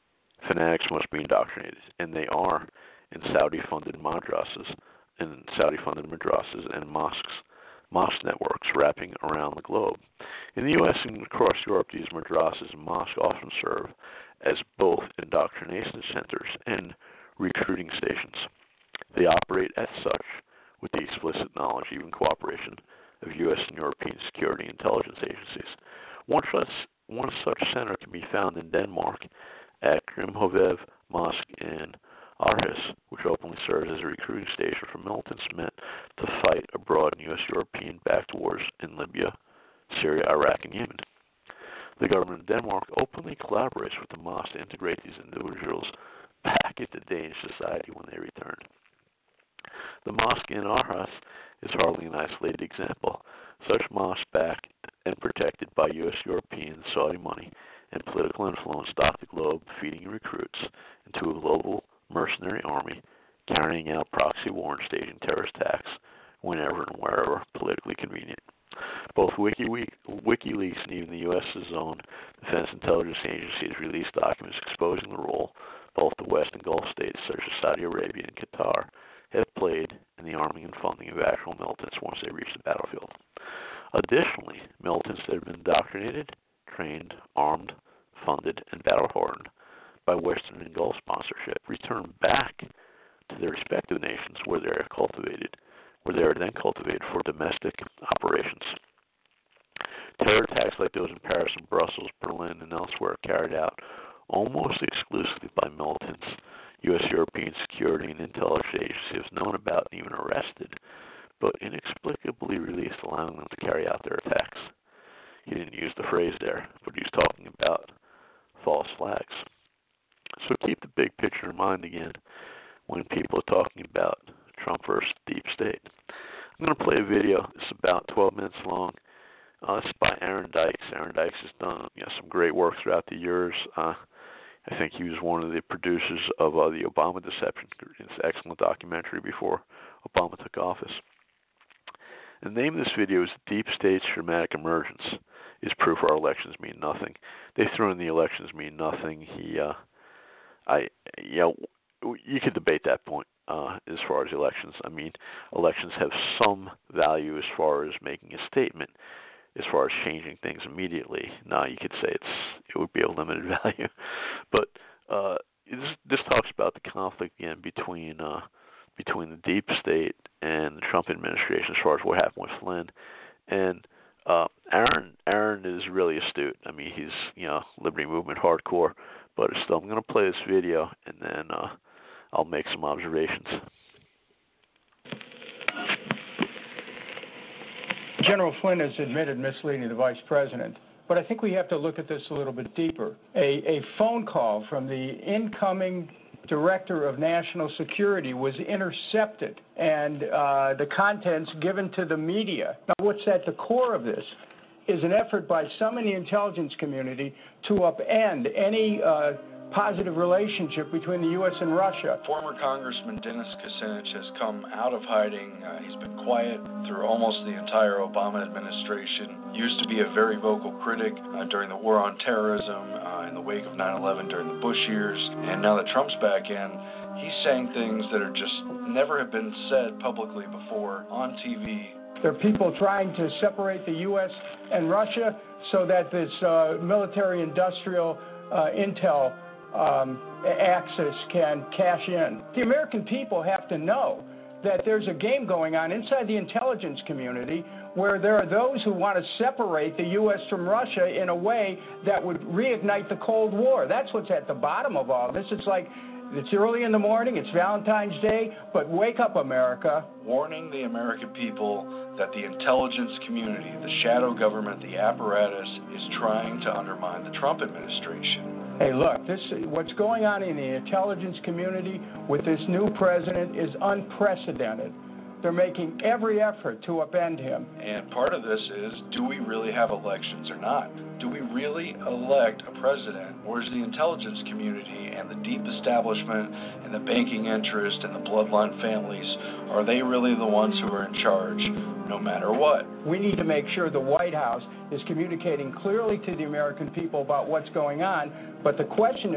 Fanatics must be indoctrinated, and they are in Saudi-funded madrasas, in Saudi-funded madrasas and mosques, mosque networks wrapping around the globe. In the U S and across Europe, these madrasas and mosques often serve as both indoctrination centers and recruiting stations. They operate as such with the explicit knowledge, even cooperation, of U S and European security intelligence agencies. One such, one such center can be found in Denmark at Grimhovev Mosque in Aarhus, which openly serves as a recruiting station for militants meant to fight abroad in U S European-backed wars in Libya, Syria, Iraq, and Yemen. The government of Denmark openly collaborates with the mosque to integrate these individuals back into Danish society when they return. The mosque in Aarhus is hardly an isolated example. Such mosques backed and protected by U S, European, Saudi money and political influence stock the globe, feeding recruits into a global mercenary army, carrying out proxy war and staging terrorist attacks whenever and wherever politically convenient. Both WikiLeaks and even the U S's own defense intelligence agencies released documents exposing the role both the West and Gulf states, such as Saudi Arabia and Qatar, have played in the arming and funding of actual militants once they reach the battlefield. Additionally, militants that have been indoctrinated, trained, armed, funded, and battle-hardened by Western and Gulf sponsorship return back to their respective nations where they are cultivated, where they are then cultivated for domestic operations. Terror attacks like those in Paris and Brussels, Berlin, and elsewhere are carried out almost exclusively by militants U S European security and intelligence agencies have known about and even arrested, but inexplicably released, allowing them to carry out their attacks. He didn't use the phrase there, but he was talking about false flags. So keep the big picture in mind again when people are talking about Trump versus deep state. I'm going to play a video. It's about twelve minutes long. Uh, it's by Aaron Dykes. Aaron Dykes has done you know, some great work throughout the years. Uh, I think he was one of the producers of uh, the Obama Deception. It's an excellent documentary before Obama took office. And the name of this video is Deep State's Dramatic Emergence is Proof Our Elections Mean Nothing. They threw in the elections mean nothing. He, uh, I, you know, you could debate that point uh, as far as elections. I mean, elections have some value as far as making a statement. As far as changing things immediately, now you could say it's it would be a limited value, but uh, this, this talks about the conflict again between uh, between the deep state and the Trump administration as far as what happened with Flynn. And uh, Aaron Aaron is really astute. I mean, he's you know Liberty Movement hardcore, but still, I'm going to play this video and then uh, I'll make some observations. General Flynn has admitted misleading the vice president, but I think we have to look at this a little bit deeper. A, a phone call from the incoming director of national security was intercepted and uh, the contents given to the media. Now, what's at the core of this is an effort by some in the intelligence community to upend any uh, positive relationship between the U S and Russia. Former Congressman Dennis Kucinich has come out of hiding. Uh, he's been quiet through almost the entire Obama administration. Used to be a very vocal critic uh, during the war on terrorism, uh, in the wake of nine eleven during the Bush years, and now that Trump's back in, he's saying things that are just never have been said publicly before on T V. There are people trying to separate the U S and Russia so that this uh, military-industrial uh, intel Um, access can cash in. The American people have to know that there's a game going on inside the intelligence community where there are those who want to separate the U S from Russia in a way that would reignite the Cold War. That's what's at the bottom of all this. It's like it's early in the morning, it's Valentine's Day, but wake up, America. Warning the American people that the intelligence community, the shadow government, the apparatus is trying to undermine the Trump administration. Hey, look, this what's going on in the intelligence community with this new president is unprecedented. They're making every effort to upend him. And part of this is, do we really have elections or not? Do we really elect a president, or is the intelligence community and the deep establishment and the banking interest and the bloodline families, are they really the ones who are in charge no matter what? We need to make sure the White House is communicating clearly to the American people about what's going on, but the question is,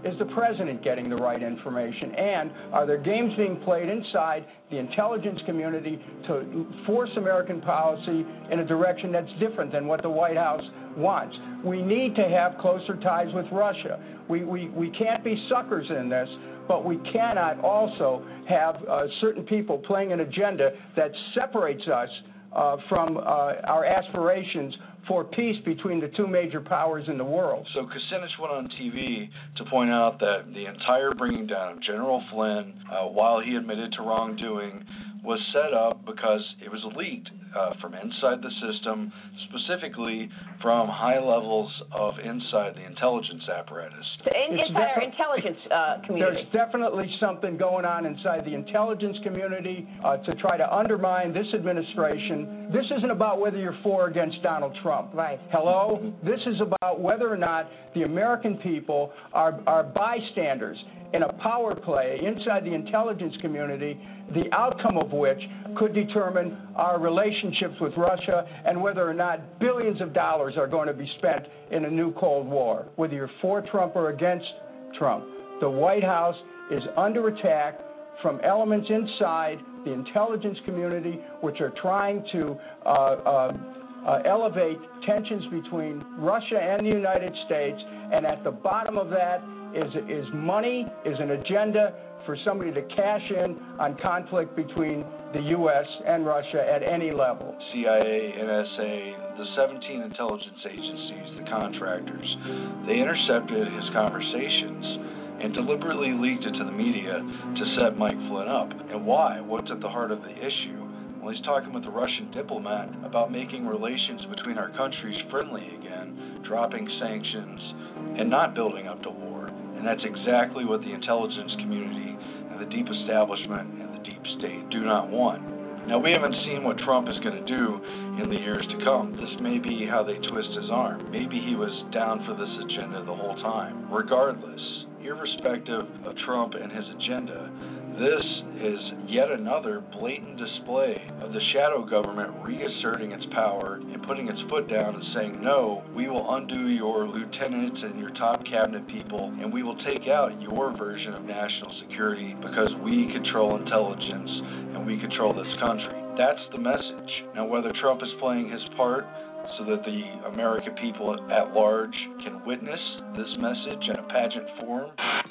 is the president getting the right information? And are there games being played inside the intelligence community to force American policy in a direction that's different than what the White House wants? We need to have closer ties with Russia. We, we, we can't be suckers in this, but we cannot also have uh, certain people playing an agenda that separates us uh, from uh, our aspirations for peace between the two major powers in the world. So Kucinich went on T V to point out that the entire bringing down of General Flynn, uh, while he admitted to wrongdoing, was set up because it was leaked uh, from inside the system, specifically from high levels of inside the intelligence apparatus. So in, inside our intelligence uh, community. There's definitely something going on inside the intelligence community uh, to try to undermine this administration. This isn't about whether you're for or against Donald Trump. Right. Hello? This is about whether or not the American people are, are bystanders in a power play inside the intelligence community, the outcome of which could determine our relationships with Russia and whether or not billions of dollars are going to be spent in a new Cold War. Whether you're for Trump or against Trump, the White House is under attack from elements inside the intelligence community which are trying to uh, uh, uh, elevate tensions between Russia and the United States, and at the bottom of that is, is money, is an agenda for somebody to cash in on conflict between the U S and Russia at any level. C I A, N S A, the seventeen intelligence agencies, the contractors, they intercepted his conversations and deliberately leaked it to the media to set Mike Flynn up. And why? What's at the heart of the issue? Well, he's talking with the Russian diplomat about making relations between our countries friendly again, dropping sanctions, and not building up to war. And that's exactly what the intelligence community and the deep establishment and the deep state do not want. Now, we haven't seen what Trump is going to do in the years to come. This may be how they twist his arm. Maybe he was down for this agenda the whole time. Regardless, irrespective of Trump and his agenda, this is yet another blatant display of the shadow government reasserting its power and putting its foot down and saying, no, we will undo your lieutenants and your top cabinet people, and we will take out your version of national security because we control intelligence and we control this country. That's the message. Now, whether Trump is playing his part so that the American people at large can witness this message in a pageant form.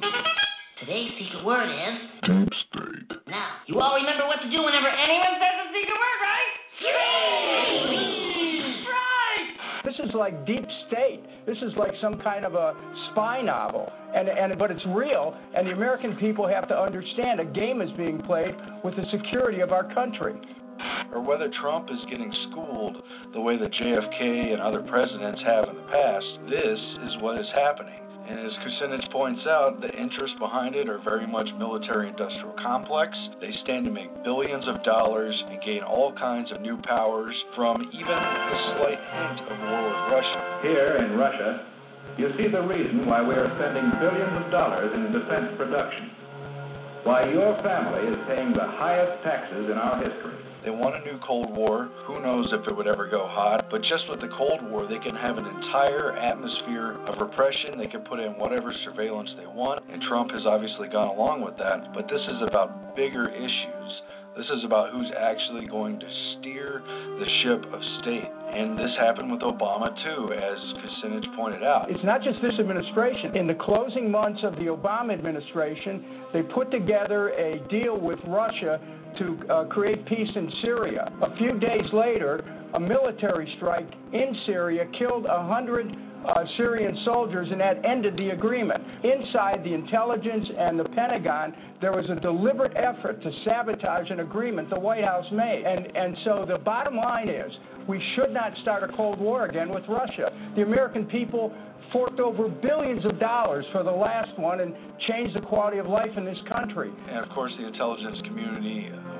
Today's secret word is... Deep state. Now, you all remember what to do whenever anyone says a secret word, right? Scream! Right! This is like deep state. This is like some kind of a spy novel. And, and but it's real, and the American people have to understand a game is being played with the security of our country. Or whether Trump is getting schooled the way that J F K and other presidents have in the past, this is what is happening. And as Kucinich points out, the interests behind it are very much military-industrial complex. They stand to make billions of dollars and gain all kinds of new powers from even the slight hint of war with Russia. Here in Russia, you see the reason why we are spending billions of dollars in defense production. Why your family is paying the highest taxes in our history. They want a new Cold War. Who knows if it would ever go hot? But just with the Cold War, they can have an entire atmosphere of repression. They can put in whatever surveillance they want, and Trump has obviously gone along with that. But this is about bigger issues. This is about who's actually going to steer the ship of state. And this happened with Obama, too, as Kucinich pointed out. It's not just this administration. In the closing months of the Obama administration, they put together a deal with Russia to uh, create peace in Syria. A few days later, a military strike in Syria killed one hundred uh, Syrian soldiers, and that ended the agreement. Inside the intelligence and the Pentagon, there was a deliberate effort to sabotage an agreement the White House made. And, and so the bottom line is, we should not start a Cold War again with Russia. The American people forked over billions of dollars for the last one and changed the quality of life in this country. And, of course, the intelligence community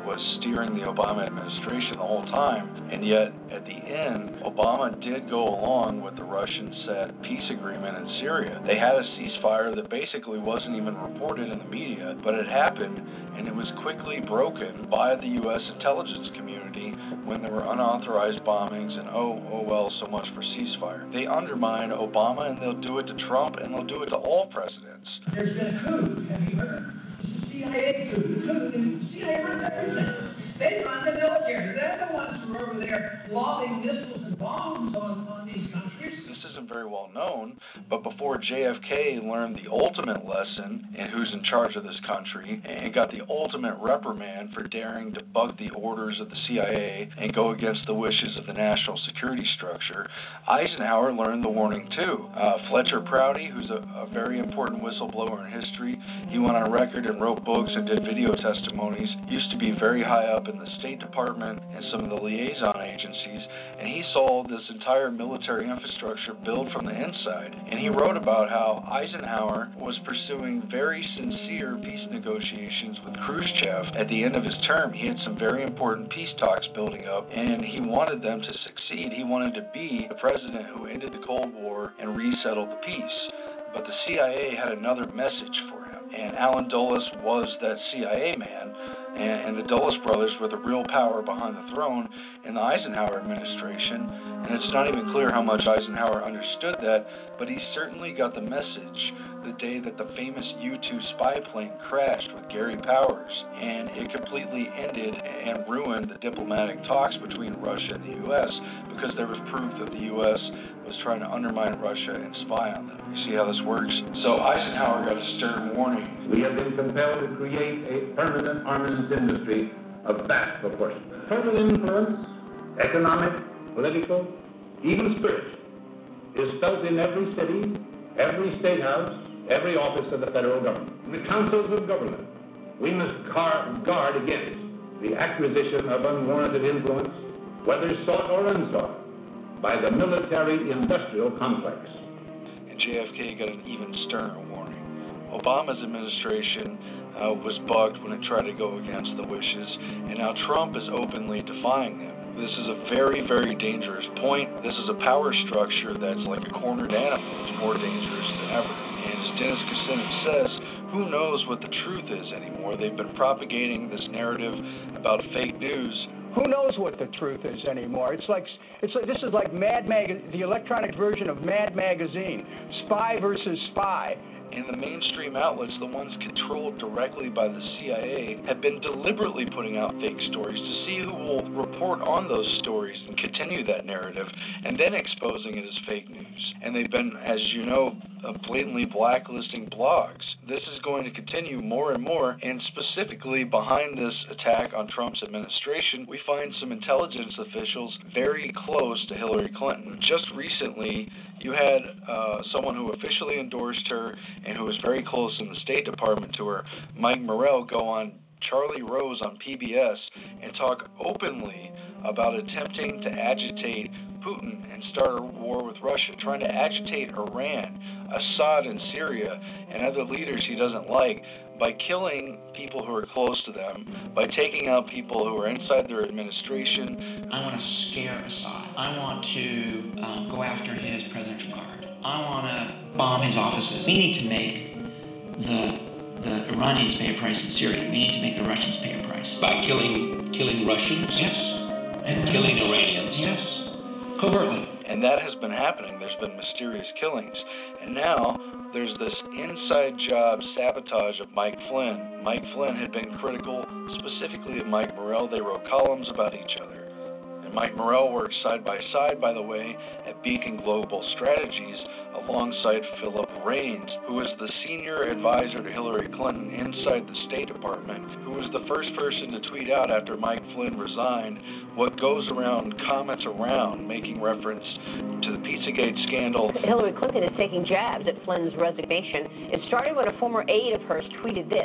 was steering the Obama administration the whole time, and yet at the end, Obama did go along with the Russian-set peace agreement in Syria. They had a ceasefire that basically wasn't even reported in the media, but it happened, and it was quickly broken by the U S intelligence community when there were unauthorized bombings, and oh, oh well, so much for ceasefire. They undermine Obama, and they'll do it to Trump, and they'll do it to all presidents. There's been a coup, have you heard? It's a C I A coup. The coup, the C I A runs everything. They run the military. They're the ones who are over there lobbing missiles and bombs on, on these countries. This isn't very well known, but before J F K learned the ultimate lesson in who's in charge of this country and got the ultimate reprimand for daring to buck the orders of the C I A and go against the wishes of the national security structure, Eisenhower learned the warning too. Uh, Fletcher Prouty, who's a, a very important whistleblower in history, he went on record and wrote books and did video testimonies, used to be very high up in the State Department and some of the liaison agencies, and he saw this entire military infrastructure build from the inside. And he wrote about how Eisenhower was pursuing very sincere peace negotiations with Khrushchev. At the end of his term, he had some very important peace talks building up, and he wanted them to succeed. He wanted to be the president who ended the Cold War and resettled the peace. But the C I A had another message for him, and Allen Dulles was that C I A man, and, and the Dulles brothers were the real power behind the throne in the Eisenhower administration, and it's not even clear how much Eisenhower understood that, but he certainly got the message the day that the famous U two spy plane crashed with Gary Powers, and it completely ended and ruined the diplomatic talks between Russia and the U S because there was proof that the U S was trying to undermine Russia and spy on them. You see how this works? So Eisenhower got a stern warning. We have been compelled to create a permanent armaments industry of vast proportions. Total influence, economic, political, even spiritual, is felt in every city, every state house, every office of the federal government. In the councils of government, we must guard against the acquisition of unwarranted influence, whether sought or unsought, by the military-industrial complex. And J F K got an even sterner warning. Obama's administration uh, was bugged when it tried to go against the wishes, and now Trump is openly defying them. This is a very, very dangerous point. This is a power structure that's like a cornered animal. It's more dangerous than ever. And as Dennis Kucinich says, who knows what the truth is anymore? They've been propagating this narrative about fake news. Who knows what the truth is anymore? It's like it's like this is like Mad Mag, the electronic version of Mad Magazine, Spy versus Spy. And the mainstream outlets, the ones controlled directly by the C I A, have been deliberately putting out fake stories to see who will report on those stories and continue that narrative, and then exposing it as fake news. And they've been, as you know, blatantly blacklisting blogs. This is going to continue more and more, and specifically behind this attack on Trump's administration, we find some intelligence officials very close to Hillary Clinton. Just recently, you had uh, someone who officially endorsed her and who was very close in the State Department to her, Mike Morrell, go on Charlie Rose on P B S and talk openly about attempting to agitate Putin and start a war with Russia, trying to agitate Iran, Assad in Syria, and other leaders he doesn't like by killing people who are close to them, by taking out people who are inside their administration. I want to scare Assad. I want to um, go after his presidential guard. I want to bomb his offices. We need to make the the Iranians pay a price in Syria. We need to make the Russians pay a price. By killing killing Russians? Yes. And killing Iranians? Yes. Covertly. And that has been happening. There's been mysterious killings. And now there's this inside job sabotage of Mike Flynn. Mike Flynn had been critical specifically of Mike Morrell. They wrote columns about each other. And Mike Morrell worked side by side, by the way, at Beacon Global Strategies alongside Philip Raines, who was the senior advisor to Hillary Clinton inside the State Department, who was the first person to tweet out after Mike Flynn resigned what goes around, comments around, making reference to the Pizzagate scandal. Hillary Clinton is taking jabs at Flynn's resignation. It started when a former aide of hers tweeted this: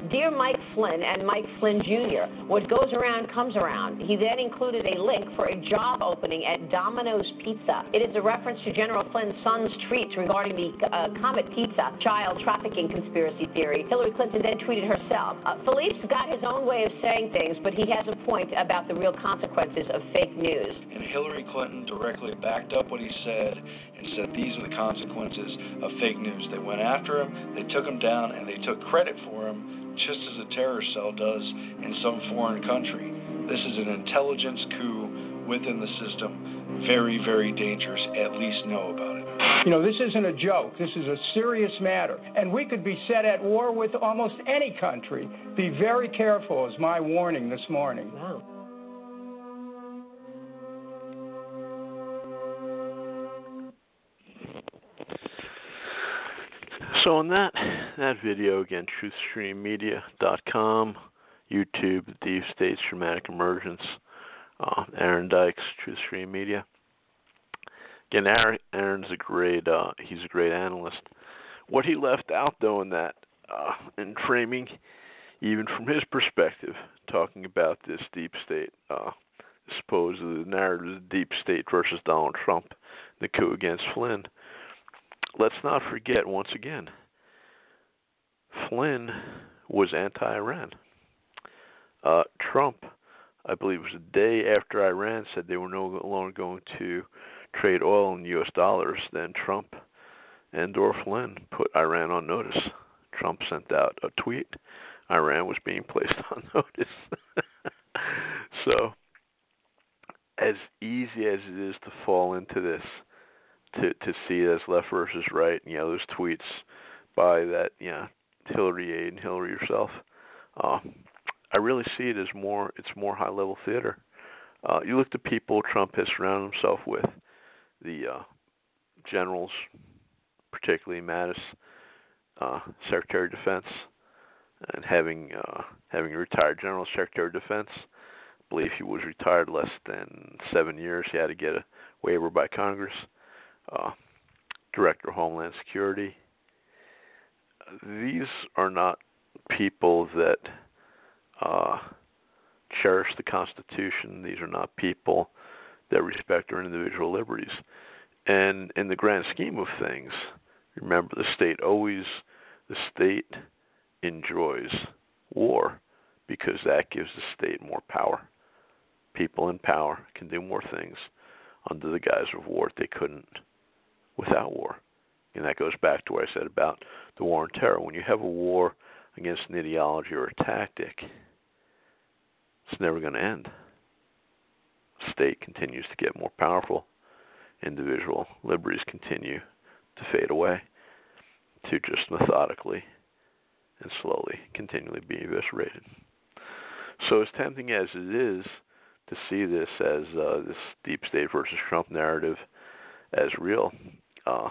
Dear Mike Flynn and Mike Flynn Junior, what goes around comes around. He then included a link for a job opening at Domino's Pizza. It is a reference to General Flynn's son's tweets regarding the uh, Comet Pizza child trafficking conspiracy theory. Hillary Clinton then tweeted herself. Uh, Philippe's got his own way of saying things, but he has a point about the real consequences of fake news. And Hillary Clinton directly backed up what he said and said these are the consequences of fake news. They went after him, they took him down, and they took credit for him, just as a terror cell does in some foreign country. This is an intelligence coup within the system. Very, very dangerous. At least know about it. You know, this isn't a joke. This is a serious matter. And we could be set at war with almost any country. Be very careful is my warning this morning. Wow. So on that that video, again, truth stream media dot com, YouTube, The Deep State's Dramatic Emergence, uh, Aaron Dykes, TruthStream Media. Again, Aaron, Aaron's a great, uh, he's a great analyst. What he left out, though, in that, uh, in framing, even from his perspective, talking about this deep state, uh, supposed the narrative of the deep state versus Donald Trump, the coup against Flynn. Let's not forget, once again, Flynn was anti-Iran. Uh, Trump, I believe it was a day after Iran said they were no longer going to trade oil in U S dollars, then Trump and or Flynn put Iran on notice. Trump sent out a tweet. Iran was being placed on notice. So, as easy as it is to fall into this, to to see it as left versus right, you know, those tweets by that, you know, Hillary aide and Hillary herself, uh, I really see it as more, it's more high-level theater. Uh, you look at people Trump has surrounded himself with, the uh, generals, particularly Mattis, uh, Secretary of Defense, and having uh, having a retired General Secretary of Defense, I believe he was retired less than seven years. He had to get a waiver by Congress. Uh, Director of Homeland Security. These are not people that uh, cherish the Constitution. These are not people that respect their individual liberties. And in the grand scheme of things, remember the state always, the state enjoys war because that gives the state more power. People in power can do more things under the guise of war that they couldn't without war. And that goes back to what I said about the war on terror. When you have a war against an ideology or a tactic, it's never going to end. The state continues to get more powerful. Individual liberties continue to fade away, to just methodically and slowly continually be eviscerated. So as tempting as it is to see this as uh, this deep state versus Trump narrative as real, uh,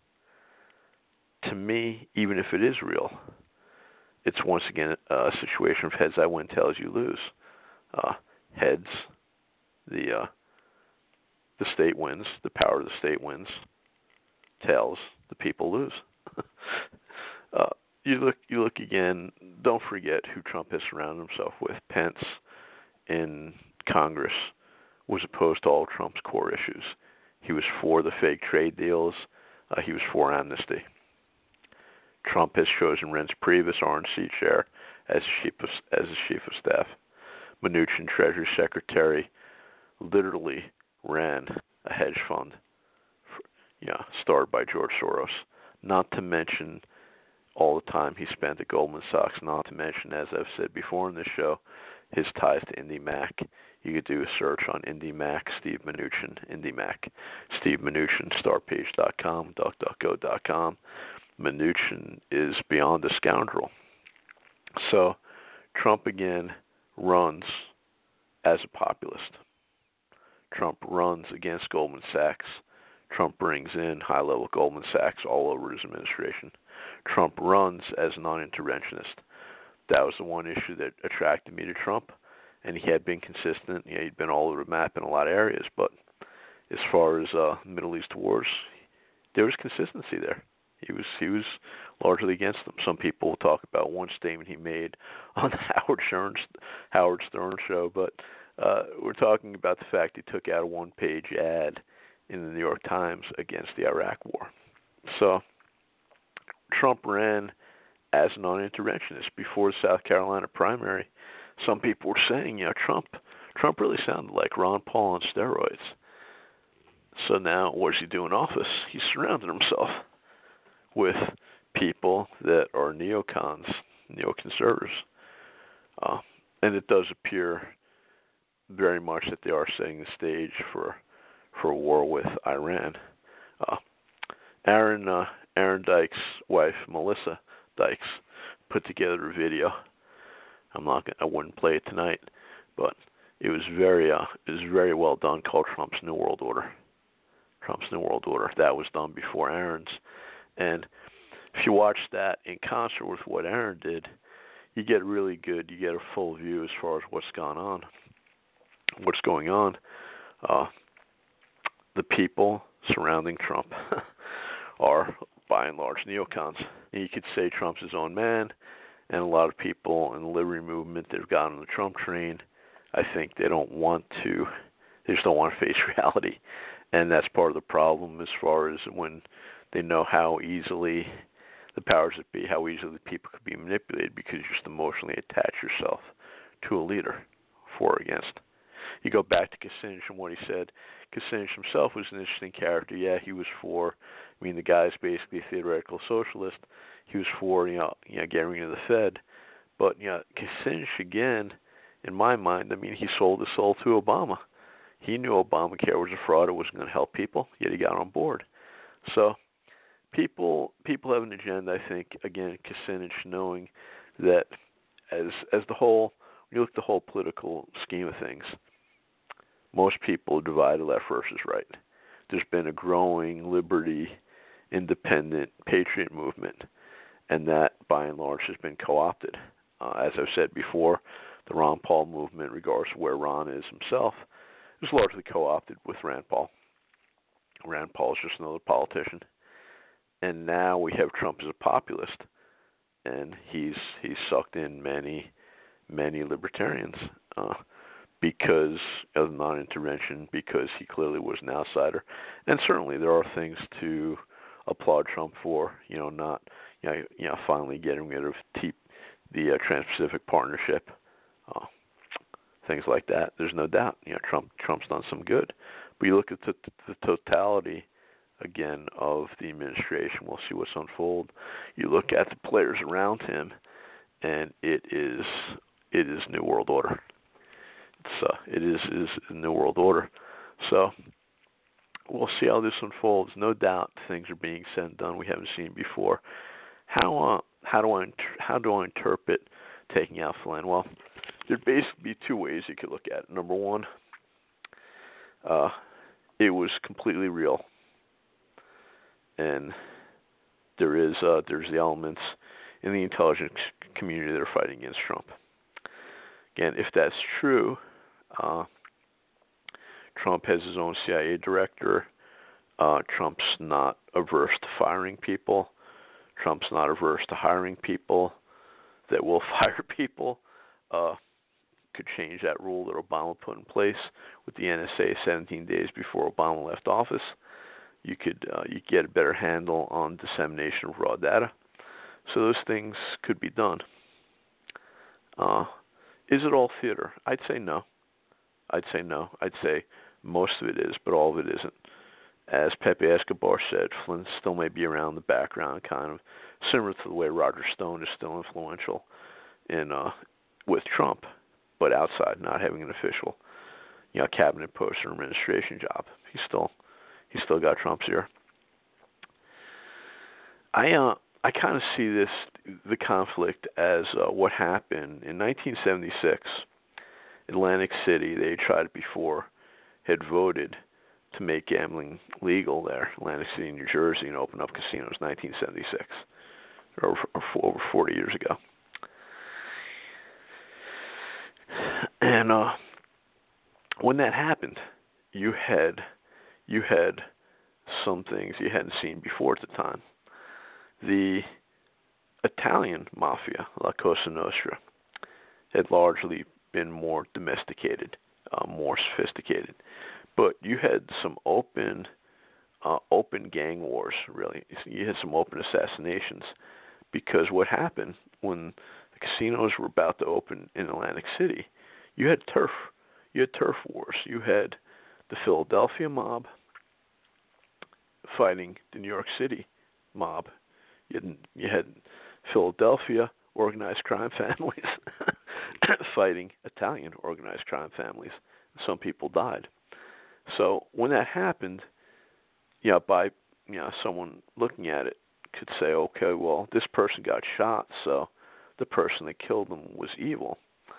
to me, even if it is real, it's once again a situation of heads I win, tails you lose. Uh, heads, the uh, the state wins, the power of the state wins. Tails, the people lose. uh, you look, you look again. Don't forget who Trump has surrounded himself with. Pence in Congress was opposed to all Trump's core issues. He was for the fake trade deals. Uh, he was for amnesty. Trump has chosen Reince Priebus, R N C chair, as a chief of, as a chief of staff. Mnuchin, Treasury Secretary, literally ran a hedge fund, for, you know, started by George Soros. Not to mention all the time he spent at Goldman Sachs. Not to mention, as I've said before in this show, his ties to IndyMac. You could do a search on IndyMac, Steve Mnuchin, IndyMac, Steve Mnuchin, startpage dot com, duckduckgo dot com. Mnuchin is beyond a scoundrel. So Trump again runs as a populist. Trump runs against Goldman Sachs. Trump brings in high-level Goldman Sachs all over his administration. Trump runs as a non-interventionist. That was the one issue that attracted me to Trump, and he had been consistent. You know, he'd been all over the map in a lot of areas, but as far as uh, Middle East wars, there was consistency there. He was he was largely against them. Some people will talk about one statement he made on the Howard Stern Howard Stern show, but uh, we're talking about the fact he took out a one-page ad in the New York Times against the Iraq War. So Trump ran as a non-interventionist before the South Carolina primary. Some people were saying, you know, Trump Trump really sounded like Ron Paul on steroids. So now, what does he do in office? He surrounded himself with people that are neocons, neoconservatives. Uh, and it does appear very much that they are setting the stage for for a war with Iran. Uh, Aaron uh, Aaron Dykes' wife, Melissa Dykes, put together a video. I'm not gonna, I wouldn't play it tonight, but it was very uh, it was very well done, called Trump's New World Order. Trump's New World Order. That was done before Aaron's. And if you watch that in concert with what Aaron did, you get really good, you get a full view as far as what's gone on, what's going on. Uh, the people surrounding Trump are, by and large, neocons. And you could say Trump's his own man, and a lot of people in the liberty movement that have gotten on the Trump train, I think they don't want to, they just don't want to face reality. And that's part of the problem as far as when they know how easily the powers that be, how easily people could be manipulated because you just emotionally attach yourself to a leader, for or against. You go back to Kucinich and what he said. Kucinich himself was an interesting character. Yeah, he was for, I mean, the guy's basically a theoretical socialist. He was for, you know, you know, getting rid of the Fed. But, you know, Kucinich, again, in my mind, I mean, he sold his soul to Obama. He knew Obamacare was a fraud. It wasn't going to help people, yet he got on board. So people people have an agenda, I think, again, Kucinich, knowing that as as the whole, when you look at the whole political scheme of things, most people divide left versus right. There's been a growing liberty, independent, patriot movement, and that, by and large, has been co-opted. Uh, as I've said before, the Ron Paul movement, regardless of where Ron is himself, is largely co-opted with Rand Paul. Rand Paul is just another politician. And now we have Trump as a populist, and he's he's sucked in many, many libertarians uh, because of non-intervention, because he clearly was an outsider. And certainly there are things to applaud Trump for, you know, not, you know, you know finally getting rid of T- the uh, Trans-Pacific Partnership, uh, things like that. There's no doubt, you know, Trump Trump's done some good. But you look at the, the totality, again, of the administration. We'll see what's unfold. You look at the players around him, and it is it is New World Order. It's uh, it is is New World Order. So we'll see how this unfolds. No doubt, things are being said and done we haven't seen before. How uh, how do I inter- how do I interpret taking out Flynn? Well, there'd basically be two ways you could look at it. Number one, uh, it was completely real. And there is uh, there's the elements in the intelligence community that are fighting against Trump. Again, if that's true, uh, Trump has his own C I A director. Uh, Trump's not averse to firing people. Trump's not averse to hiring people that will fire people. Uh, could change that rule that Obama put in place with the N S A seventeen days before Obama left office. You could uh, you get a better handle on dissemination of raw data. So those things could be done. Uh, is it all theater? I'd say no. I'd say no. I'd say most of it is, but all of it isn't. As Pepe Escobar said, Flynn still may be around the background, kind of similar to the way Roger Stone is still influential in uh, with Trump, but outside, not having an official, you know, cabinet post or administration job. He's still He's still got Trump's ear. I uh, I kind of see this, the conflict, as uh, what happened in nineteen seventy-six. Atlantic City, they had tried it before, had voted to make gambling legal there. Atlantic City, New Jersey, and open up casinos in nineteen seventy-six, or over, over forty years ago. And uh, when that happened, you had... you had some things you hadn't seen before at the time. the Italian mafia, La Cosa Nostra, had largely been more domesticated, uh, more sophisticated. But you had some open, uh, open gang wars, really. You had some open assassinations, because what happened when the casinos were about to open in Atlantic City, you had turf. You had turf wars. You had the Philadelphia mob fighting the New York City mob. You had, you had Philadelphia organized crime families fighting Italian organized crime families. Some people died. So when that happened, you know, by you know, someone looking at it could say, okay, well, this person got shot, so the person that killed him was evil.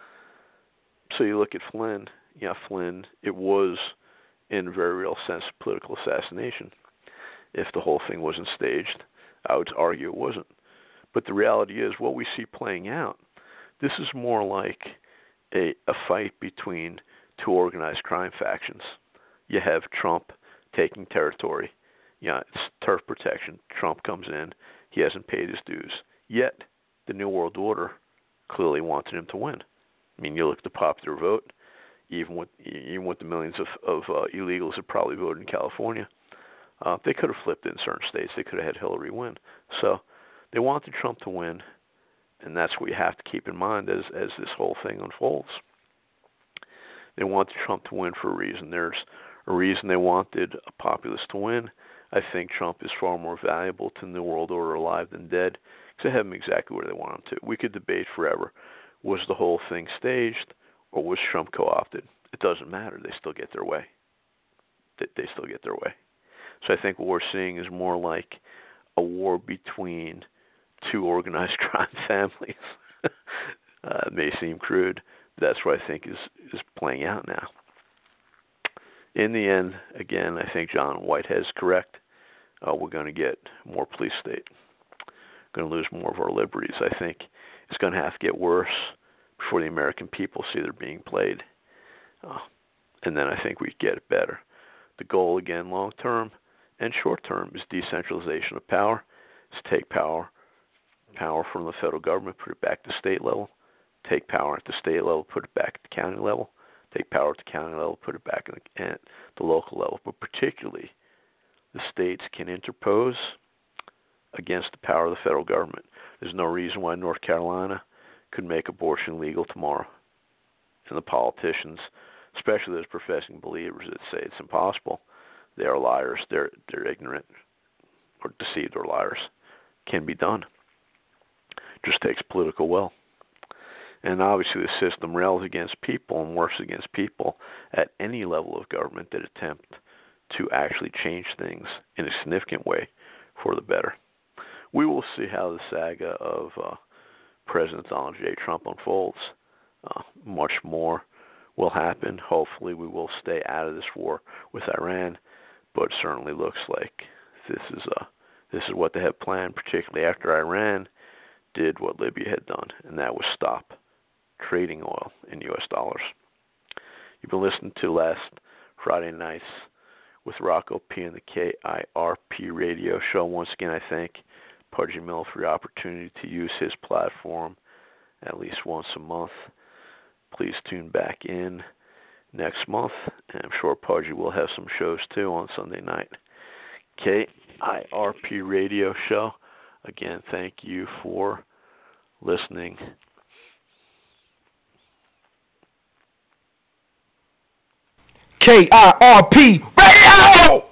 So you look at Flynn. Yeah, Flynn, it was, in a very real sense, political assassination. If the whole thing wasn't staged, I would argue it wasn't. But the reality is, what we see playing out, this is more like a, a fight between two organized crime factions. You have Trump taking territory. Yeah, it's turf protection. Trump comes in. He hasn't paid his dues. Yet, the New World Order clearly wanted him to win. I mean, you look at the popular vote, even with even with the millions of, of uh, illegals that probably voted in California, uh, they could have flipped it in certain states. They could have had Hillary win. So they wanted Trump to win, and that's what you have to keep in mind as as this whole thing unfolds. They wanted Trump to win for a reason. There's a reason they wanted a populist to win. I think Trump is far more valuable to the New World Order alive than dead, because they have him exactly where they want him to. We could debate forever. Was the whole thing staged, or was Trump co-opted? It doesn't matter. They still get their way. They, they still get their way. So I think what we're seeing is more like a war between two organized crime families. uh, it may seem crude. But that's what I think is, is playing out now. In the end, again, I think John Whitehead is correct. Uh, we're going to get more police state. We're going to lose more of our liberties. I think it's going to have to get worse before the American people see they're being played. Uh, and then I think we get it better. The goal, again, long term and short term, is decentralization of power. Is take power, power from the federal government, put it back at the state level. Take power at the state level, put it back at the county level. Take power at the county level, put it back at the, at the local level. But particularly, the states can interpose against the power of the federal government. There's no reason why North Carolina could make abortion legal tomorrow. And the politicians, especially those professing believers that say it's impossible, they are liars, they're they're ignorant, or deceived, or liars. Can be done. Just takes political will. And obviously the system rails against people and works against people at any level of government that attempt to actually change things in a significant way for the better. We will see how the saga of uh, President Donald J. Trump unfolds. Uh, much more will happen. Hopefully we will stay out of this war with Iran, but it certainly looks like this is uh, this is what they have planned, particularly after Iran did what Libya had done, and that was stop trading oil in U S dollars. You've been listening to Last Friday Nights with Rocco P and the K I R P radio show. Once again, I thank Pudgy Mill for the opportunity to use his platform at least once a month. Please tune back in next month, and I'm sure Pudgy will have some shows too on Sunday night. K I R P radio show. Again, thank you for listening. K I R P Radio!